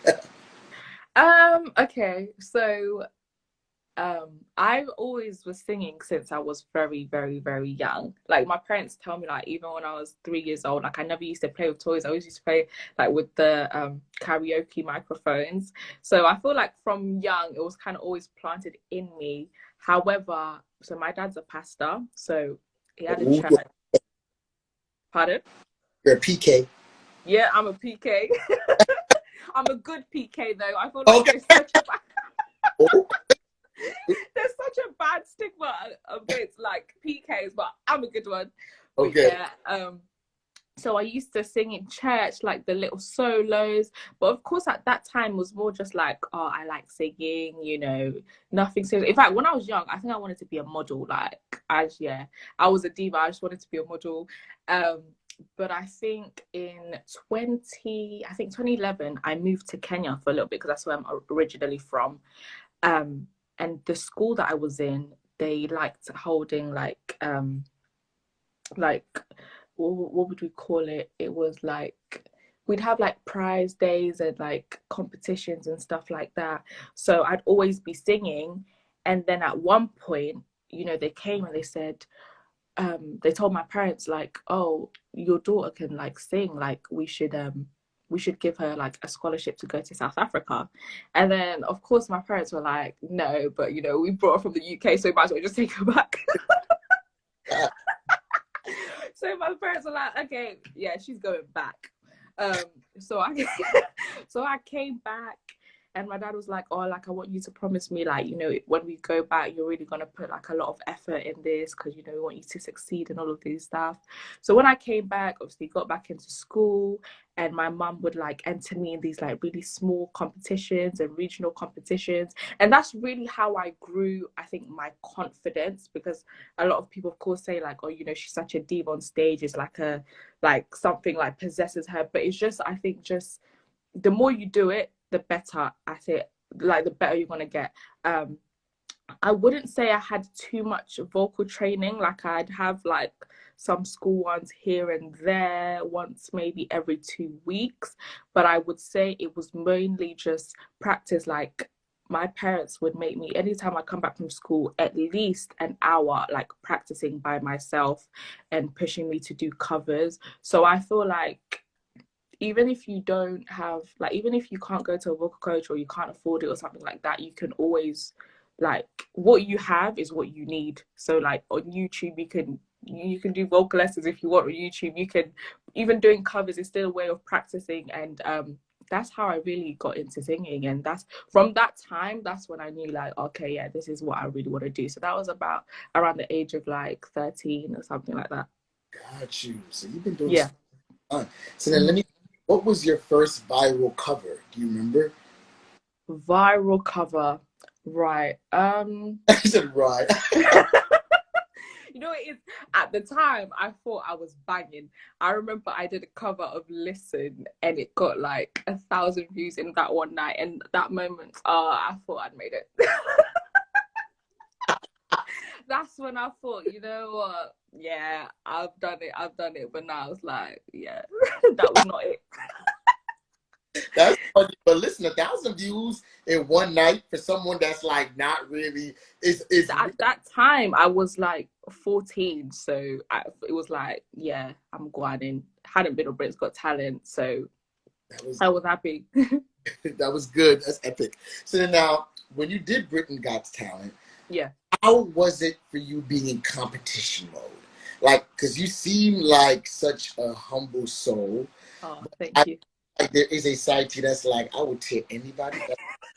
Okay, so I always was singing since I was very, very, very young. Like, my parents tell me, like, even when I was 3 years old, like, I never used to play with toys. I always used to play like with the karaoke microphones. So I feel like from young it was kind of always planted in me. However, so my dad's a pastor, so he had a church. Pardon? You're a PK. Yeah, I'm a PK. I'm a good PK though. I feel like there's such a bad stigma against like PKs, but I'm a good one. Okay. But yeah, so I used to sing in church, like the little solos. But of course, at that time was more just like, oh, I like singing, you know, nothing serious. In fact, when I was young, I think I wanted to be a model. Like, I was a diva. I just wanted to be a model. But I think in 2011, I moved to Kenya for a little bit because that's where I'm originally from. And the school that I was in, they liked holding like what would we call it? It was like, we'd have like prize days and like competitions and stuff like that. So I'd always be singing. And then at one point, you know, they came and they said, they told my parents like, oh, your daughter can like sing, like we should give her like a scholarship to go to South Africa. And then of course my parents were like, no, but you know, we brought her from the UK, so we might as well just take her back. So my parents were like, okay, yeah, she's going back. So I came back, And my dad was like, oh, like, I want you to promise me, like, you know, when we go back, you're really going to put like a lot of effort in this because, you know, we want you to succeed and all of these stuff. So when I came back, obviously got back into school, and my mum would like enter me in these like really small competitions and regional competitions. And that's really how I grew, I think, my confidence, because a lot of people, of course, say like, oh, you know, she's such a diva on stage. It's like something like possesses her. But it's just, I think, just the more you do it, the better at it, like the better you're gonna get. I wouldn't say I had too much vocal training. Like I'd have like some school ones here and there, once maybe every 2 weeks, but I would say it was mainly just practice. Like my parents would make me, anytime I come back from school, at least an hour like practicing by myself and pushing me to do covers. So I feel like even if you don't have, like, even if you can't go to a vocal coach or you can't afford it or something like that, you can always, like, what you have is what you need. So like on YouTube, you can do vocal lessons if you want on YouTube. You can, even doing covers is still a way of practicing. And that's how I really got into singing. And that's, from that time, that's when I knew like, okay, yeah, this is what I really want to do. So that was about around the age of like 13 or something like that. Got you. So you've been doing Yeah. this. So then what was your first viral cover? Do you remember? Viral cover, right? I said right. You know, it is, at the time I thought I was banging. I remember I did a cover of Listen and it got like 1,000 views in that one night, and that moment, I thought I'd made it. That's when I thought, you know what, yeah, I've done it. But now it's like, yeah, that was not it. That's funny, but listen, 1,000 views in one night for someone that's like not really is At that time I was like 14, so it was like, yeah, I'm going in. Hadn't been on Britain's Got Talent, so I was happy. that was good. That's epic. So then now, when you did Britain's Got Talent, Yeah. how was it for you being in competition mode? Like, because you seem like such a humble soul. Oh, thank you. Like there is a side to you that's like, I would tear anybody up.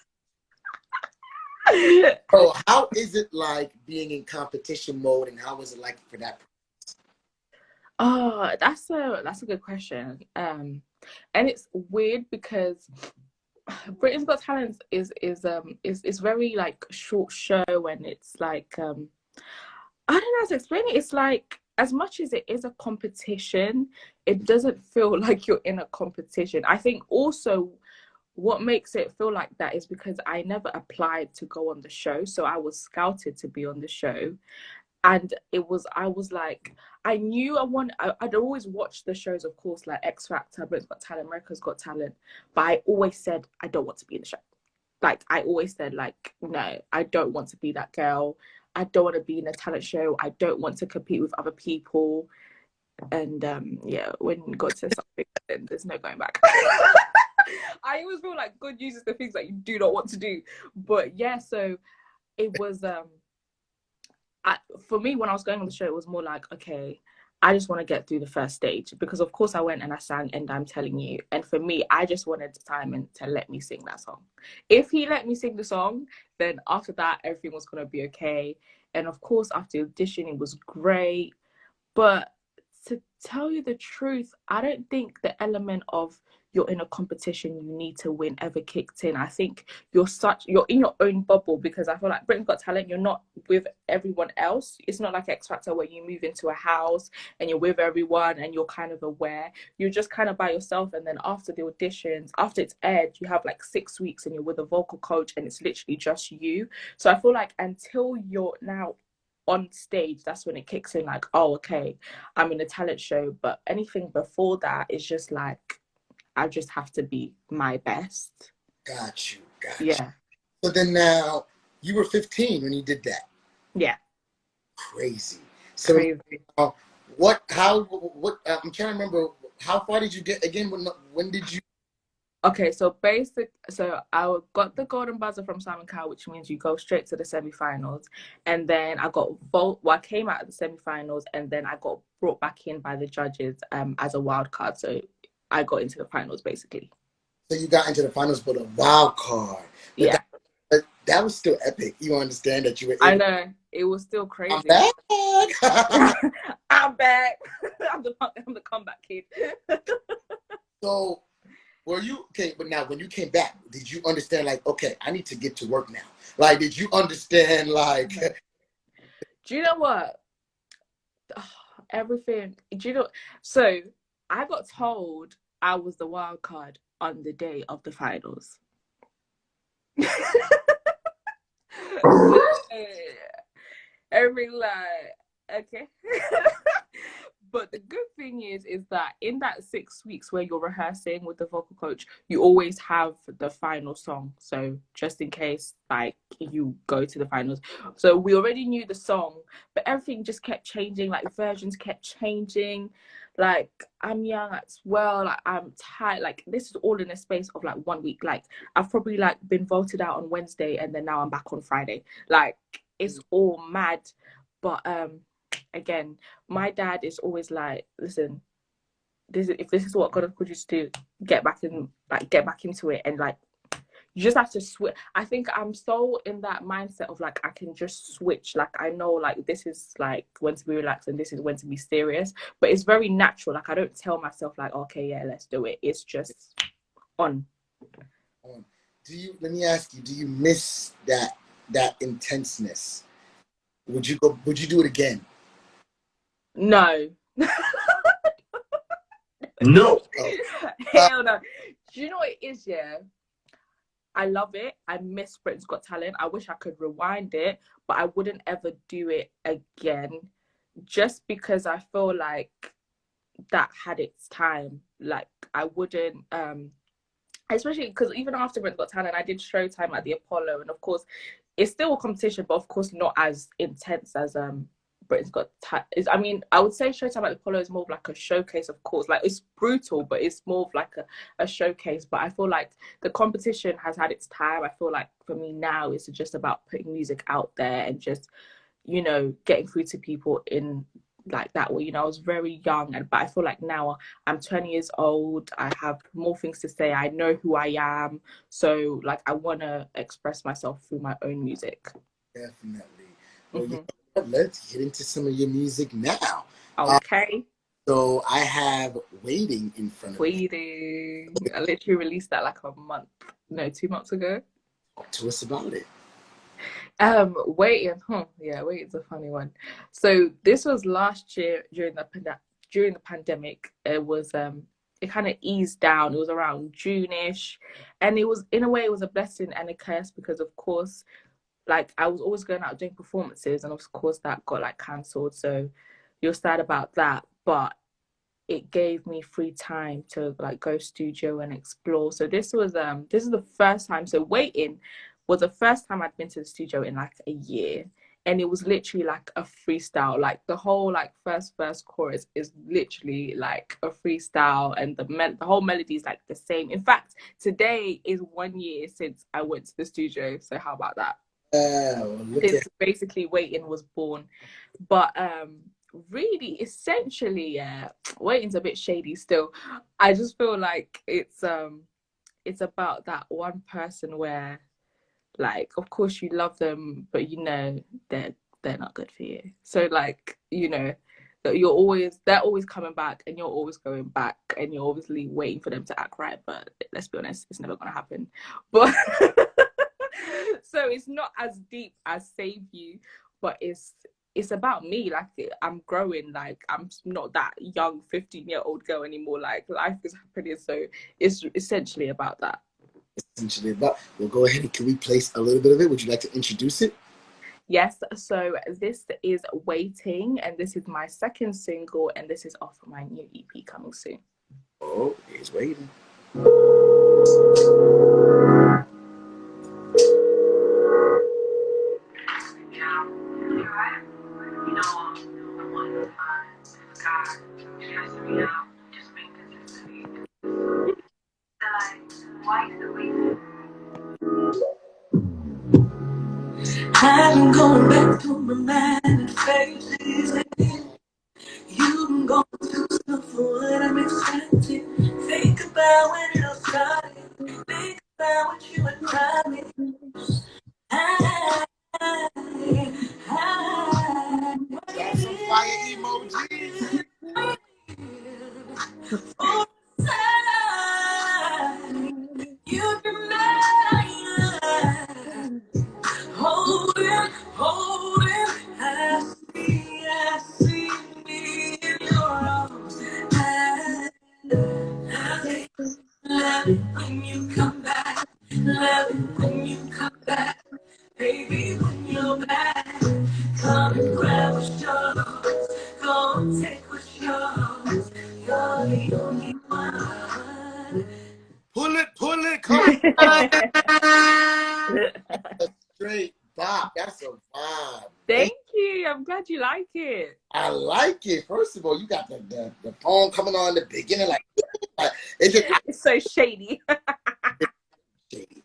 So how is it like being in competition mode, and how was it like for that? Oh, that's a good question. And it's weird because Britain's Got Talent is very like short show, and it's like I don't know how to explain it. It's like, as much as it is a competition, it doesn't feel like you're in a competition. I think also what makes it feel like that is because I never applied to go on the show. So I was scouted to be on the show. And I was like, I knew I'd always watched the shows, of course, like X Factor, Britain's Got Talent, America's Got Talent. But I always said, I don't want to be in the show. Like, I always said, like, no, I don't want to be that girl. I don't want to be in a talent show. I don't want to compete with other people. And yeah, when you got to something, then there's no going back. I always feel like God uses the things that you do not want to do. But yeah, so it was for me, when I was going on the show, it was more like, okay, I just want to get through the first stage, because of course I went and I sang And I'm Telling You, and for me, I just wanted Simon to let me sing that song. If he let me sing the song, then after that everything was going to be okay. And of course after the audition it was great, but to tell you the truth, I don't think the element of you're in a competition, you need to win ever kicked in. I think you're in your own bubble, because I feel like Britain's Got Talent, you're not with everyone else. It's not like X Factor where you move into a house and you're with everyone and you're kind of aware. You're just kind of by yourself. And then after the auditions, after it's aired, you have like 6 weeks and you're with a vocal coach and it's literally just you. So I feel like until you're now on stage, that's when it kicks in, like, oh, okay, I'm in a talent show. But anything before that is just like, I just have to be my best. Got you. Yeah. So then now, you were 15 when you did that. Yeah. Crazy. So Crazy. I'm trying to remember, how far did you get again? When did you? Okay, so I got the golden buzzer from Simon Cowell, which means you go straight to the semi-finals. And then I came out of the semi-finals, and then I got brought back in by the judges as a wild card. So I got into the finals, basically. So you got into the finals, but a wild card. But Yeah, that was still epic. You understand that you were I able. know. It was still I'm crazy. back. I'm back. I'm the comeback kid. So were you okay? But now, when you came back, did you understand? Like, okay, I need to get to work now. Like, did you understand? Like, Do you know what? Everything. Do you know? So I got told I was the wild card on the day of the finals. Every like, okay. But the good thing is that in that 6 weeks where you're rehearsing with the vocal coach, you always have the final song. So just in case like you go to the finals. So we already knew the song, but everything just kept changing, like versions kept changing. Like I'm young as well, like I'm tired. Like this is all in a space of like 1 week. Like I've probably like been voted out on Wednesday and then now I'm back on Friday. Like it's all mad. But again, my dad is always like, listen, if this is what God has called you to do, get back into it, and like you just have to switch. I think I'm so in that mindset of like I can just switch. Like I know like this is like when to be relaxed and this is when to be serious. But it's very natural. Like I don't tell myself like, okay, yeah, let's do it. It's just on. let me ask you, do you miss that intenseness? Would you do it again? No. No. Hell no. Do you know what it is, yeah? I love it. I miss Britain's Got Talent. I wish I could rewind it, but I wouldn't ever do it again just because I feel like that had its time. Like I wouldn't especially because even after Britain's Got Talent, I did Showtime at the Apollo, and of course it's still a competition, but of course not as intense as Britain's Got Talent. I mean, I would say Showtime at the Apollo is more of like a showcase, of course. Like it's brutal, but it's more of like a showcase. But I feel like the competition has had its time. I feel like for me now, it's just about putting music out there and just, you know, getting through to people in like that way. You know, I was very young, but I feel like now I'm 20 years old. I have more things to say. I know who I am. So like I want to express myself through my own music. Definitely. Well, let's get into some of your music now. Okay. So I have Waiting in front of me. Waiting. I literally released that like 2 months ago. Talk to us about it. Waiting. Yeah, Waiting's a funny one. So this was last year during the pandemic. It was it kind of eased down. It was around June-ish, and it was, in a way, it was a blessing and a curse because of course, like I was always going out doing performances, and of course that got like cancelled. So you're sad about that, but it gave me free time to like go studio and explore. So this is the first time. So Waiting was the first time I'd been to the studio in like a year, and it was literally like a freestyle. Like the whole like first chorus is literally like a freestyle, and the whole melody is like the same. In fact, today is 1 year since I went to the studio. So how about that? It's basically Waiting was born. But really essentially, yeah, Waiting's a bit shady still. I just feel like it's about that one person where, like, of course you love them, but you know they're not good for you. So like, you know, that they're always coming back, and you're always going back, and you're obviously waiting for them to act right, but let's be honest, it's never gonna happen. But so it's not as deep as Save You, but it's about me. Like I'm growing. Like I'm not that young 15-year-old girl anymore. Like life is happening. So it's essentially about that. We'll go ahead and can we place a little bit of it? Would you like to introduce it? Yes. So this is Waiting, and this is my second single, and this is off my new EP coming soon. Oh, he's Waiting. I've been going back through my mind and faces. You've been going through stuff for what I'm expecting. Think about when it all started. Think about what you would promise. Got some fire emojis. You can hold it, I see me in your arms. Love it when you come back, love it when you come back, baby, when you're back, come and grab what's yours, go and take what's yours, you're the only one. Pull it, come on. Straight bop. That's a vibe. Thank you. I'm glad you like it. I like it. First of all, you got the poem coming on in the beginning, like it's just It's so shady. shady.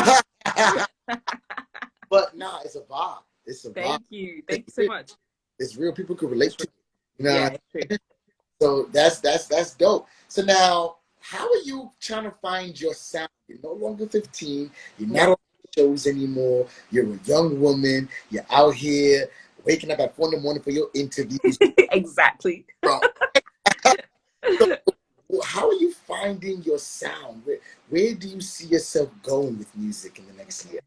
But nah, it's a vibe. It's a vibe. Thank you. Thank you so much. It's real. People could relate to it. You know. Yeah, it's true. So that's dope. So now, how are you trying to find your sound? You're no longer 15. You're not on shows anymore. You're a young woman. You're out here waking up at 4 in the morning for your interviews. Exactly. So, how are you finding your sound? Where do you see yourself going with music in the next year?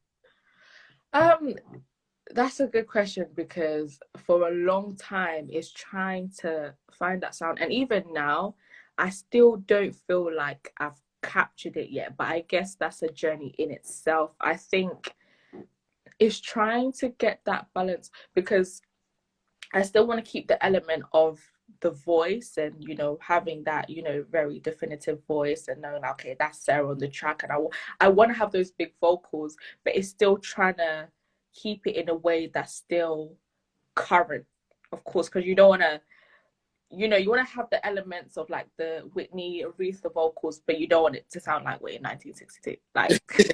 That's a good question, because for a long time it's trying to find that sound, and even now I still don't feel like I've captured it yet, but I guess that's a journey in itself. I think it's trying to get that balance, because I still want to keep the element of the voice and, you know, having that, you know, very definitive voice and knowing, okay, that's Sarah on the track, and I want to have those big vocals, but it's still trying to keep it in a way that's still current, of course, because you don't want to, you know, you want to have the elements of like the Whitney, Aretha vocals, but you don't want it to sound like we're in 1962. Like,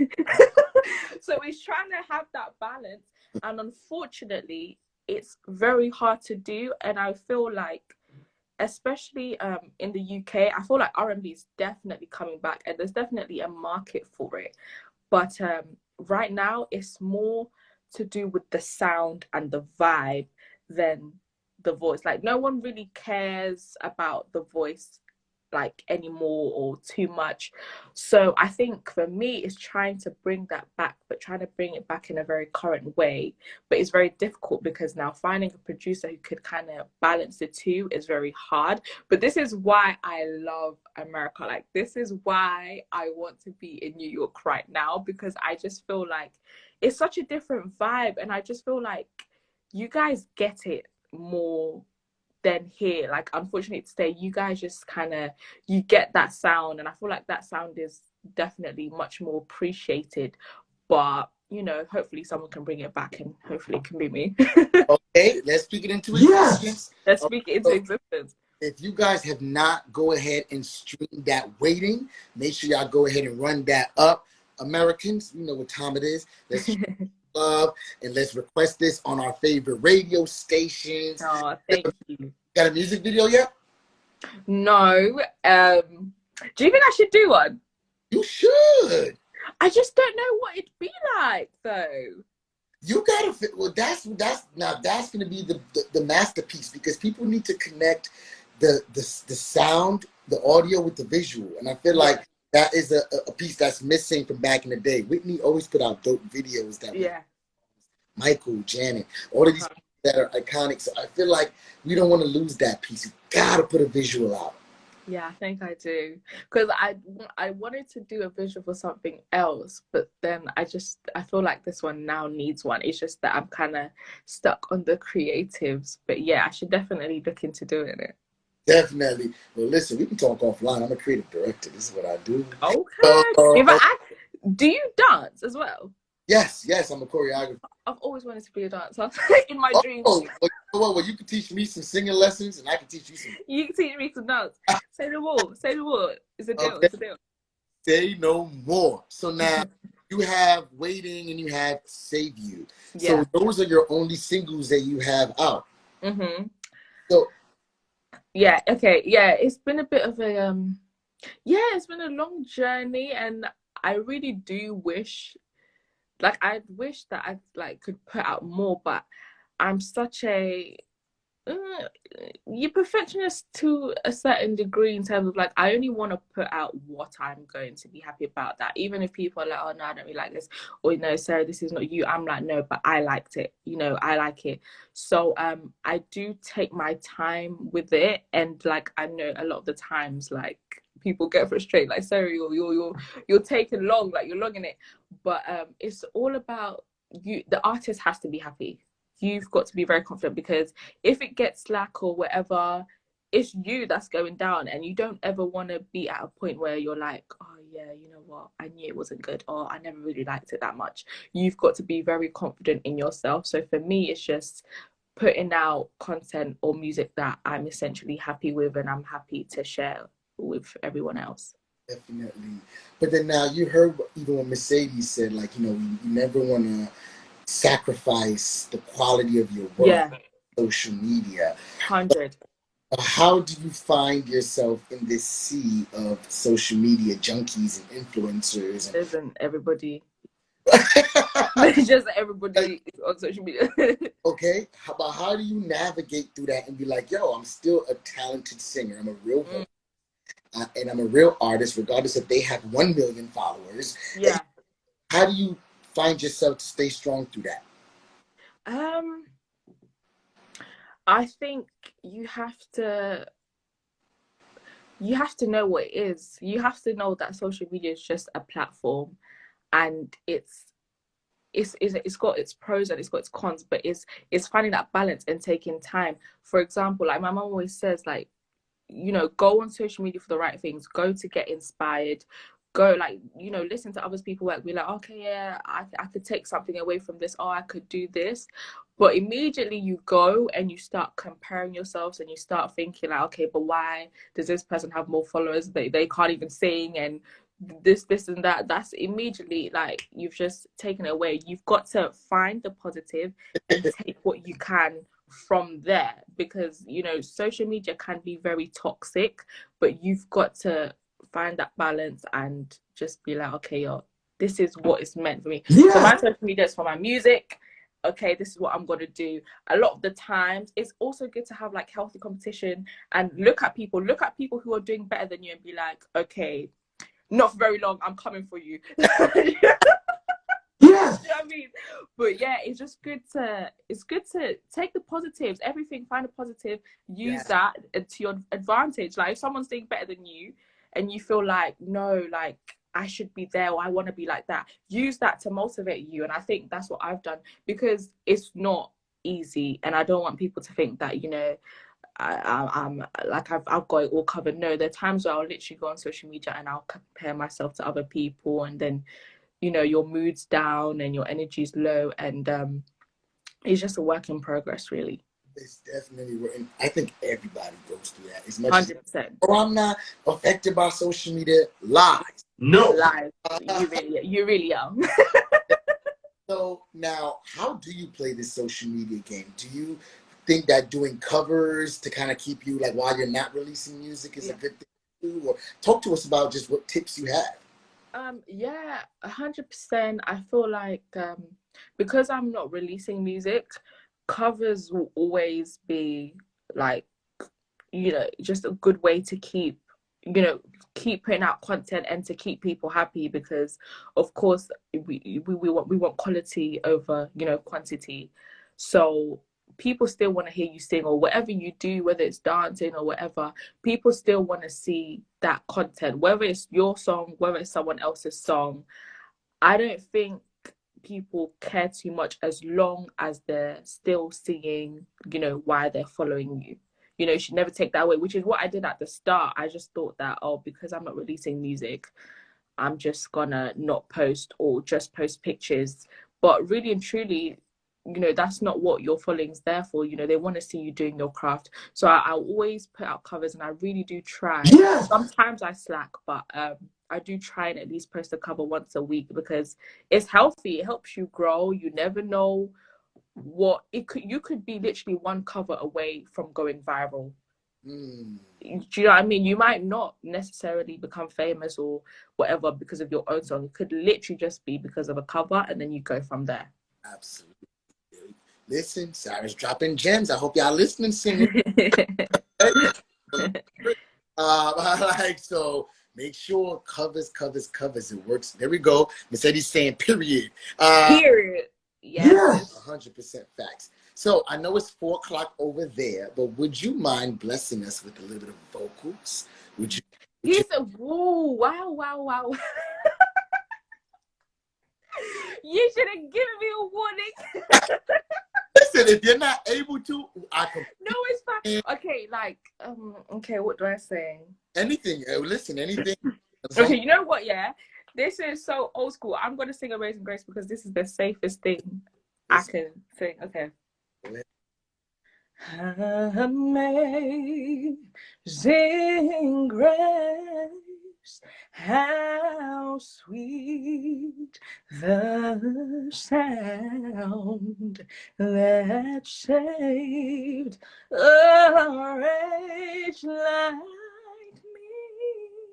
so it's trying to have that balance, and unfortunately, it's very hard to do. And I feel like, especially in the UK, I feel like R&B is definitely coming back, and there's definitely a market for it. But right now, it's more to do with the sound and the vibe than the voice. Like, no one really cares about the voice like anymore or too much. So I think for me, it's trying to bring that back, but trying to bring it back in a very current way. But it's very difficult, because now finding a producer who could kind of balance the two is very hard. But this is why I love America. Like, this is why I want to be in New York right now, because I just feel like it's such a different vibe, and I just feel like you guys get it more than here. Like, unfortunately to say, you guys just kind of, you get that sound, and I feel like that sound is definitely much more appreciated. But, you know, hopefully someone can bring it back, and hopefully it can be me. Okay, let's speak it into existence. Let's speak it into existence. If you guys have not, go ahead and stream that Waiting. Make sure y'all go ahead and run that up. Americans, you know what time it is. Let's love, and let's request this on our favorite radio stations. Oh, thank you. Got a music video yet? No. Do you think I should do one? You should. I just don't know what it'd be like, though. You gotta fit. Well, that's gonna be the masterpiece, because people need to connect the sound, the audio with the visual, and I feel like that is a piece that's missing from back in the day. Whitney always put out dope videos that Michael, Janet, all of these people that are iconic. So I feel like we don't want to lose that piece. You gotta put a visual out. Yeah, I think I do, because I wanted to do a visual for something else, but then I feel like this one now needs one. It's just that I'm kind of stuck on the creatives. But yeah, I should definitely look into doing it. Definitely. Well, listen, we can talk offline. I'm a creative director. This is what I do. Okay. Do you dance as well? Yes, I'm a choreographer. I've always wanted to be a dancer in my dreams. Well, you can teach me some singing lessons, and I can teach you some. You can teach me some dance. Say the word. Say the word. It's a deal. Okay. It's a deal. Say no more. So now you have Waiting and you have Save You. Yeah. So those are your only singles that you have out. Mm-hmm. So yeah, okay, yeah, it's been a bit of a it's been a long journey, and I really do wish, like, I wish that I like could put out more, but I'm such a you're perfectionist to a certain degree in terms of like, I only want to put out what I'm going to be happy about. That even if people are like, oh no, I don't really like this, or no, Sarah, this is not you, I'm like, no, but I liked it, you know, I like it. So I do take my time with it, and like, I know a lot of the times like people get frustrated, like, Sarah, you're taking long, like you're long in it, but it's all about you. The artist has to be happy. You've got to be very confident, because if it gets slack or whatever, it's you that's going down, and you don't ever want to be at a point where you're like, oh yeah, you know what, I knew it wasn't good, or I never really liked it that much. You've got to be very confident in yourself. So for me, it's just putting out content or music that I'm essentially happy with and I'm happy to share with everyone else. Definitely. But then now you heard even what Mercedes said, like, you know, you never want to sacrifice the quality of your work. Yeah. On social media. 100. How do you find yourself in this sea of social media junkies and influencers? Isn't everybody? Just everybody on social media. Okay, but how do you navigate through that and be like, yo, I'm still a talented singer, I'm a real voice, and I'm a real artist, regardless if they have 1 million followers? Yeah. How do you find yourself to stay strong through that? I think you have to know what it is. You have to know that social media is just a platform, and it's got its pros and it's got its cons, but it's finding that balance and taking time. For example, like my mom always says, like, you know, go on social media for the right things, go to get inspired, go, like, you know, listen to others people work, be like, okay, yeah, I could take something away from this, or I could do this. But immediately you go and you start comparing yourselves, and you start thinking like, okay, but why does this person have more followers? They can't even sing, and this and that. That's immediately like you've just taken it away. You've got to find the positive and take what you can from there, because, you know, social media can be very toxic, but you've got to find that balance and just be like, okay, yo, this is what is meant for me. Yeah. So my social media is for my music. Okay, this is what I'm going to do. A lot of the times it's also good to have like healthy competition and look at people who are doing better than you and be like, okay, not for very long, I'm coming for you. Yeah. You know what I mean? But yeah, it's good to take the positives, everything, find a positive, use that to your advantage. Like if someone's doing better than you and you feel like, no, like I should be there, or I want to be like that, got that to motivate you. And I think that's what I've done, because it's not easy, and I don't want people to think that, you know, I'm like I've got it all covered. No, there are times where I'll literally go on social media and I'll compare myself to other people, and then, you know, your mood's down and your energy's low, and it's just a work in progress, really. It's definitely, and I think everybody goes through that. As much 100%. As, oh, I'm not affected by social media. Lies. No. Lies. You really are. So now, how do you play this social media game? Do you think that doing covers to kind of keep you, like, while you're not releasing music is a good thing to do? Or talk to us about just what tips you have. Yeah, 100%. I feel like because I'm not releasing music, covers will always be like, you know, just a good way to keep putting out content and to keep people happy, because of course we want quality over, you know, quantity. So people still want to hear you sing, or whatever you do, whether it's dancing or whatever, people still want to see that content, whether it's your song, whether it's someone else's song. I don't think people care too much as long as they're still seeing, you know, why they're following you. You know, you should never take that away, which is what I did at the start. I just thought that, oh, because I'm not releasing music, I'm just gonna not post or just post pictures. But really and truly, you know, that's not what your following's there for. You know, they want to see you doing your craft. So I always put out covers, and I really do try. Yeah. Sometimes I slack, but I do try and at least post a cover once a week, because it's healthy. It helps you grow. You never know what it could. You could be literally one cover away from going viral. Mm. Do you know what I mean? You might not necessarily become famous or whatever because of your own song. It could literally just be because of a cover, and then you go from there. Absolutely. Listen, Sarah's dropping gems. I hope y'all listening, singing. Like, so make sure covers. It works. There we go. Mercedes saying period. Period. Yes. 100% facts. So I know it's 4 o'clock over there, but would you mind blessing us with a little bit of vocals? Would you? He said, "Whoa, wow." You should have given me a warning. Listen, if you're not able to, I can. No, it's fine. Okay, like, okay, what do I say? Anything. Listen, anything. Okay, you know what? Yeah, this is so old school. I'm gonna sing Amazing Grace because this is the safest thing I can sing. Okay. Amazing grace, how sweet the sound that saved a wretch like me.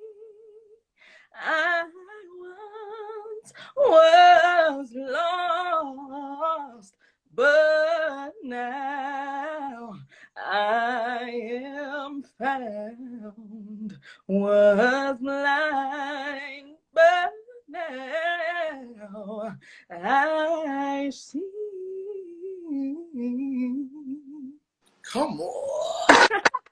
I once was lost, but now I am found. Was blind, but now I see. Come on.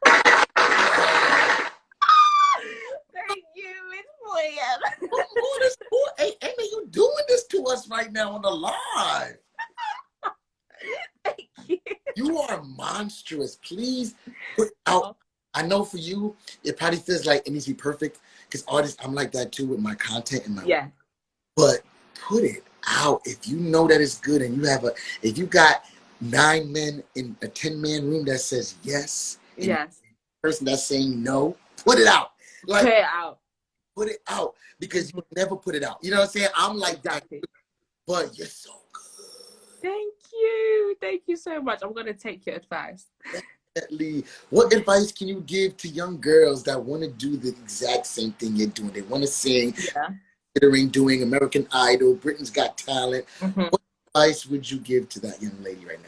Thank you, Miss William. Hey, Amy, you doing this to us right now on the live. Thank you. You are monstrous. Please put out. I know for you, it probably feels like it needs to be perfect because artists, I'm like that too with my content and my. Yeah. But put it out if you know that it's good and you have if you got 9 men in a 10-man room that says yes. And yes. The person that's saying no, put it out. Like, put it out. Put it out because you never put it out. You know what I'm saying? I'm like exactly. That, but you're so good. Thank you. Thank you so much. I'm going to take your advice. Definitely. What advice can you give to young girls that want to do the exact same thing you're doing? They want to sing, considering doing American Idol, Britain's Got Talent. What advice would you give to that young lady right now?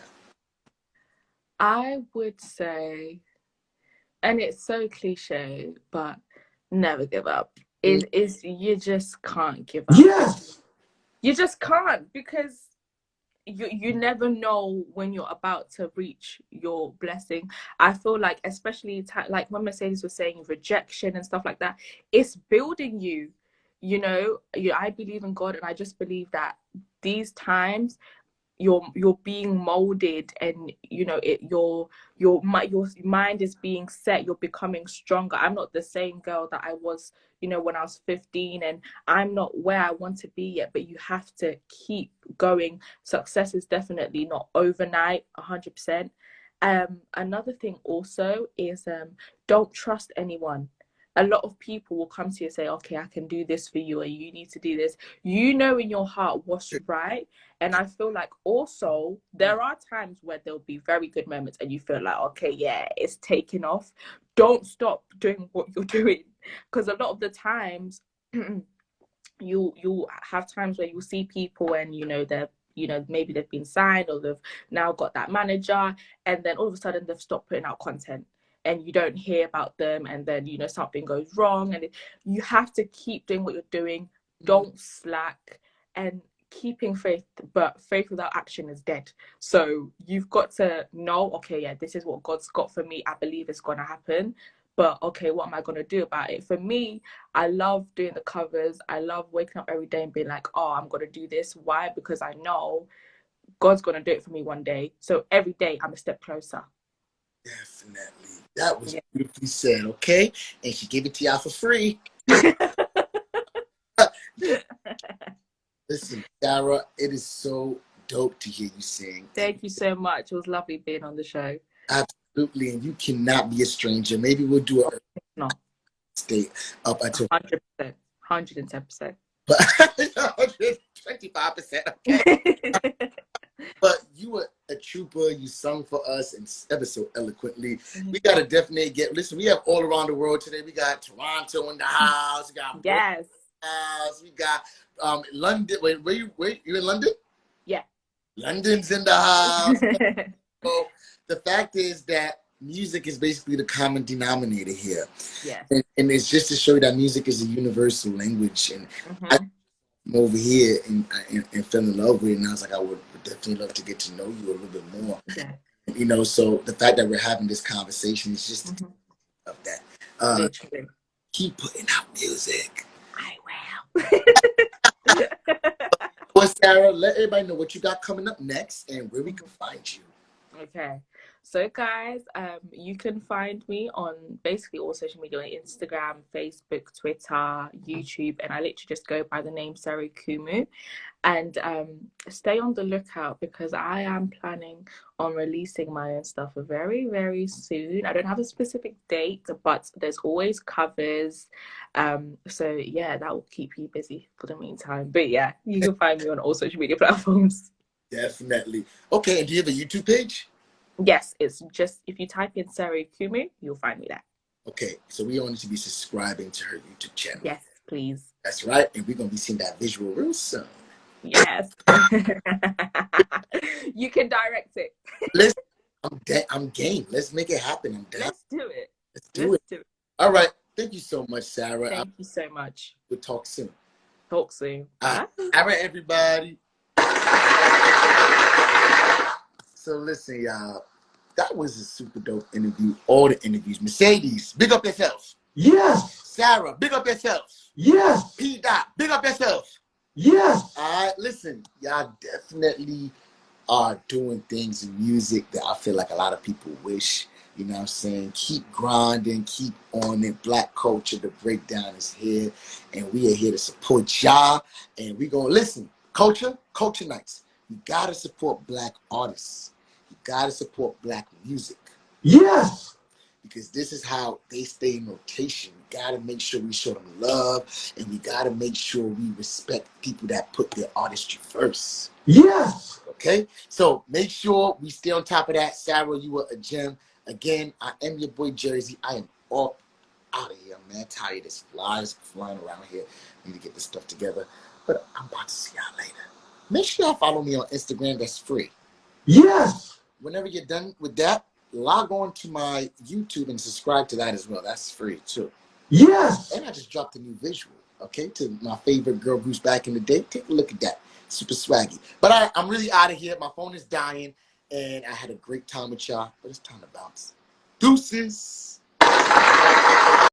I would say, and it's so cliche, but never give up. You just can't give up. Yes. You just can't, because you never know when you're about to reach your blessing. I feel like, especially like when Mercedes was saying rejection and stuff like that, it's building you. You know, I believe in God, and I just believe that these times you're being molded, and you know your mind is being set. You're becoming stronger. I'm not the same girl that I was, you know, when I was 15, and I'm not where I want to be yet, but you have to keep going. Success is definitely not overnight, 100%. Another thing also is don't trust anyone. A lot of people will come to you and say, okay, I can do this for you, or you need to do this. You know in your heart what's right. And I feel like also there are times where there'll be very good moments and you feel like, okay, yeah, it's taking off. Don't stop doing what you're doing. Because a lot of the times you'll have times where you'll see people and, you know, they're, you know, maybe they've been signed or they've now got that manager, and then all of a sudden they've stopped putting out content. And you don't hear about them, and then, you know, something goes wrong, and you have to keep doing what you're doing. Don't slack, and keeping faith, but faith without action is dead. So you've got to know, okay, yeah, this is what God's got for me. I believe it's going to happen, but okay, what am I going to do about it? For me, I love doing the covers. I love waking up every day and being like, oh, I'm going to do this. Why? Because I know God's going to do it for me one day. So every day I'm a step closer. Definitely. That was beautifully said, okay? And she gave it to y'all for free. Listen, Sarah, it is so dope to hear you sing. Thank you so much. It was lovely being on the show. Absolutely. And you cannot be a stranger. Maybe we'll do it. No. Stay up until 100%. 110%. But 125%. Okay. But you were a trooper. You sung for us and ever so eloquently. We got to definitely listen, we have all around the world today. We got Toronto in the house. We got Brooklyn Yes. in the house. We got London. Wait, you in London? Yeah. London's in the house. So the fact is that music is basically the common denominator here. Yes. And it's just to show you that music is a universal language. And Mm-hmm. I'm over here and fell in love with it. And I was like, I would definitely love to get to know you a little bit more. Yeah. You know, so the fact that we're having this conversation is just of that. Literally. Keep putting out music. I will. Well, Sarah, let everybody know what you got coming up next and where we can find you. Okay, so guys, you can find me on basically all social media, like Instagram, Facebook, Twitter, YouTube, and I literally just go by the name Sarah Kumu. And stay on the lookout because I am planning on releasing my own stuff very, very soon. I don't have a specific date, but there's always covers. So yeah, that will keep you busy for the meantime. But yeah, you can find me on all social media platforms. Definitely. Okay, and do you have a YouTube page? Yes, it's just if you type in Sarah Kumu, you'll find me there. Okay, so we all need to be subscribing to her YouTube channel. Yes, please. That's right, and we're gonna be seeing that visual real soon. Yes. You can direct it. Listen, I'm game. Let's make it happen. I'm down. Let's do it. Let's do it. All right. Thank you so much, Sarah. Thank you so much. We'll talk soon. Talk soon. All right, everybody. So listen, y'all. That was a super dope interview. All the interviews. Mercedes, big up yourself. Yes. Sarah, big up yourself. Yes. P. Dot, big up yourself. Yes. All right, listen, y'all definitely are doing things in music that I feel like a lot of people wish. You know what I'm saying? Keep grinding, keep on it. Black Culture, the breakdown is here, and we are here to support y'all. And we gonna listen. Culture nights. You gotta support Black artists. You gotta support Black music. Yes. Because this is how they stay in rotation. We gotta make sure we show them love, and we gotta make sure we respect people that put their artistry first. Yes. Okay? So make sure we stay on top of that. Sarah, you are a gem. Again, I am your boy Jersey. I am all out of here, man. Tired of this flies flying around here. I need to get this stuff together. But I'm about to see y'all later. Make sure y'all follow me on Instagram. That's free. Yes. Whenever you're done with that, log on to my YouTube and subscribe to that as well. That's free too. Yes. And I just dropped a new visual, okay, to my favorite girl groups back in the day. Take a look at that. Super swaggy. But I'm really out of here. My phone is dying, and I had a great time with y'all, but it's time to bounce. Deuces.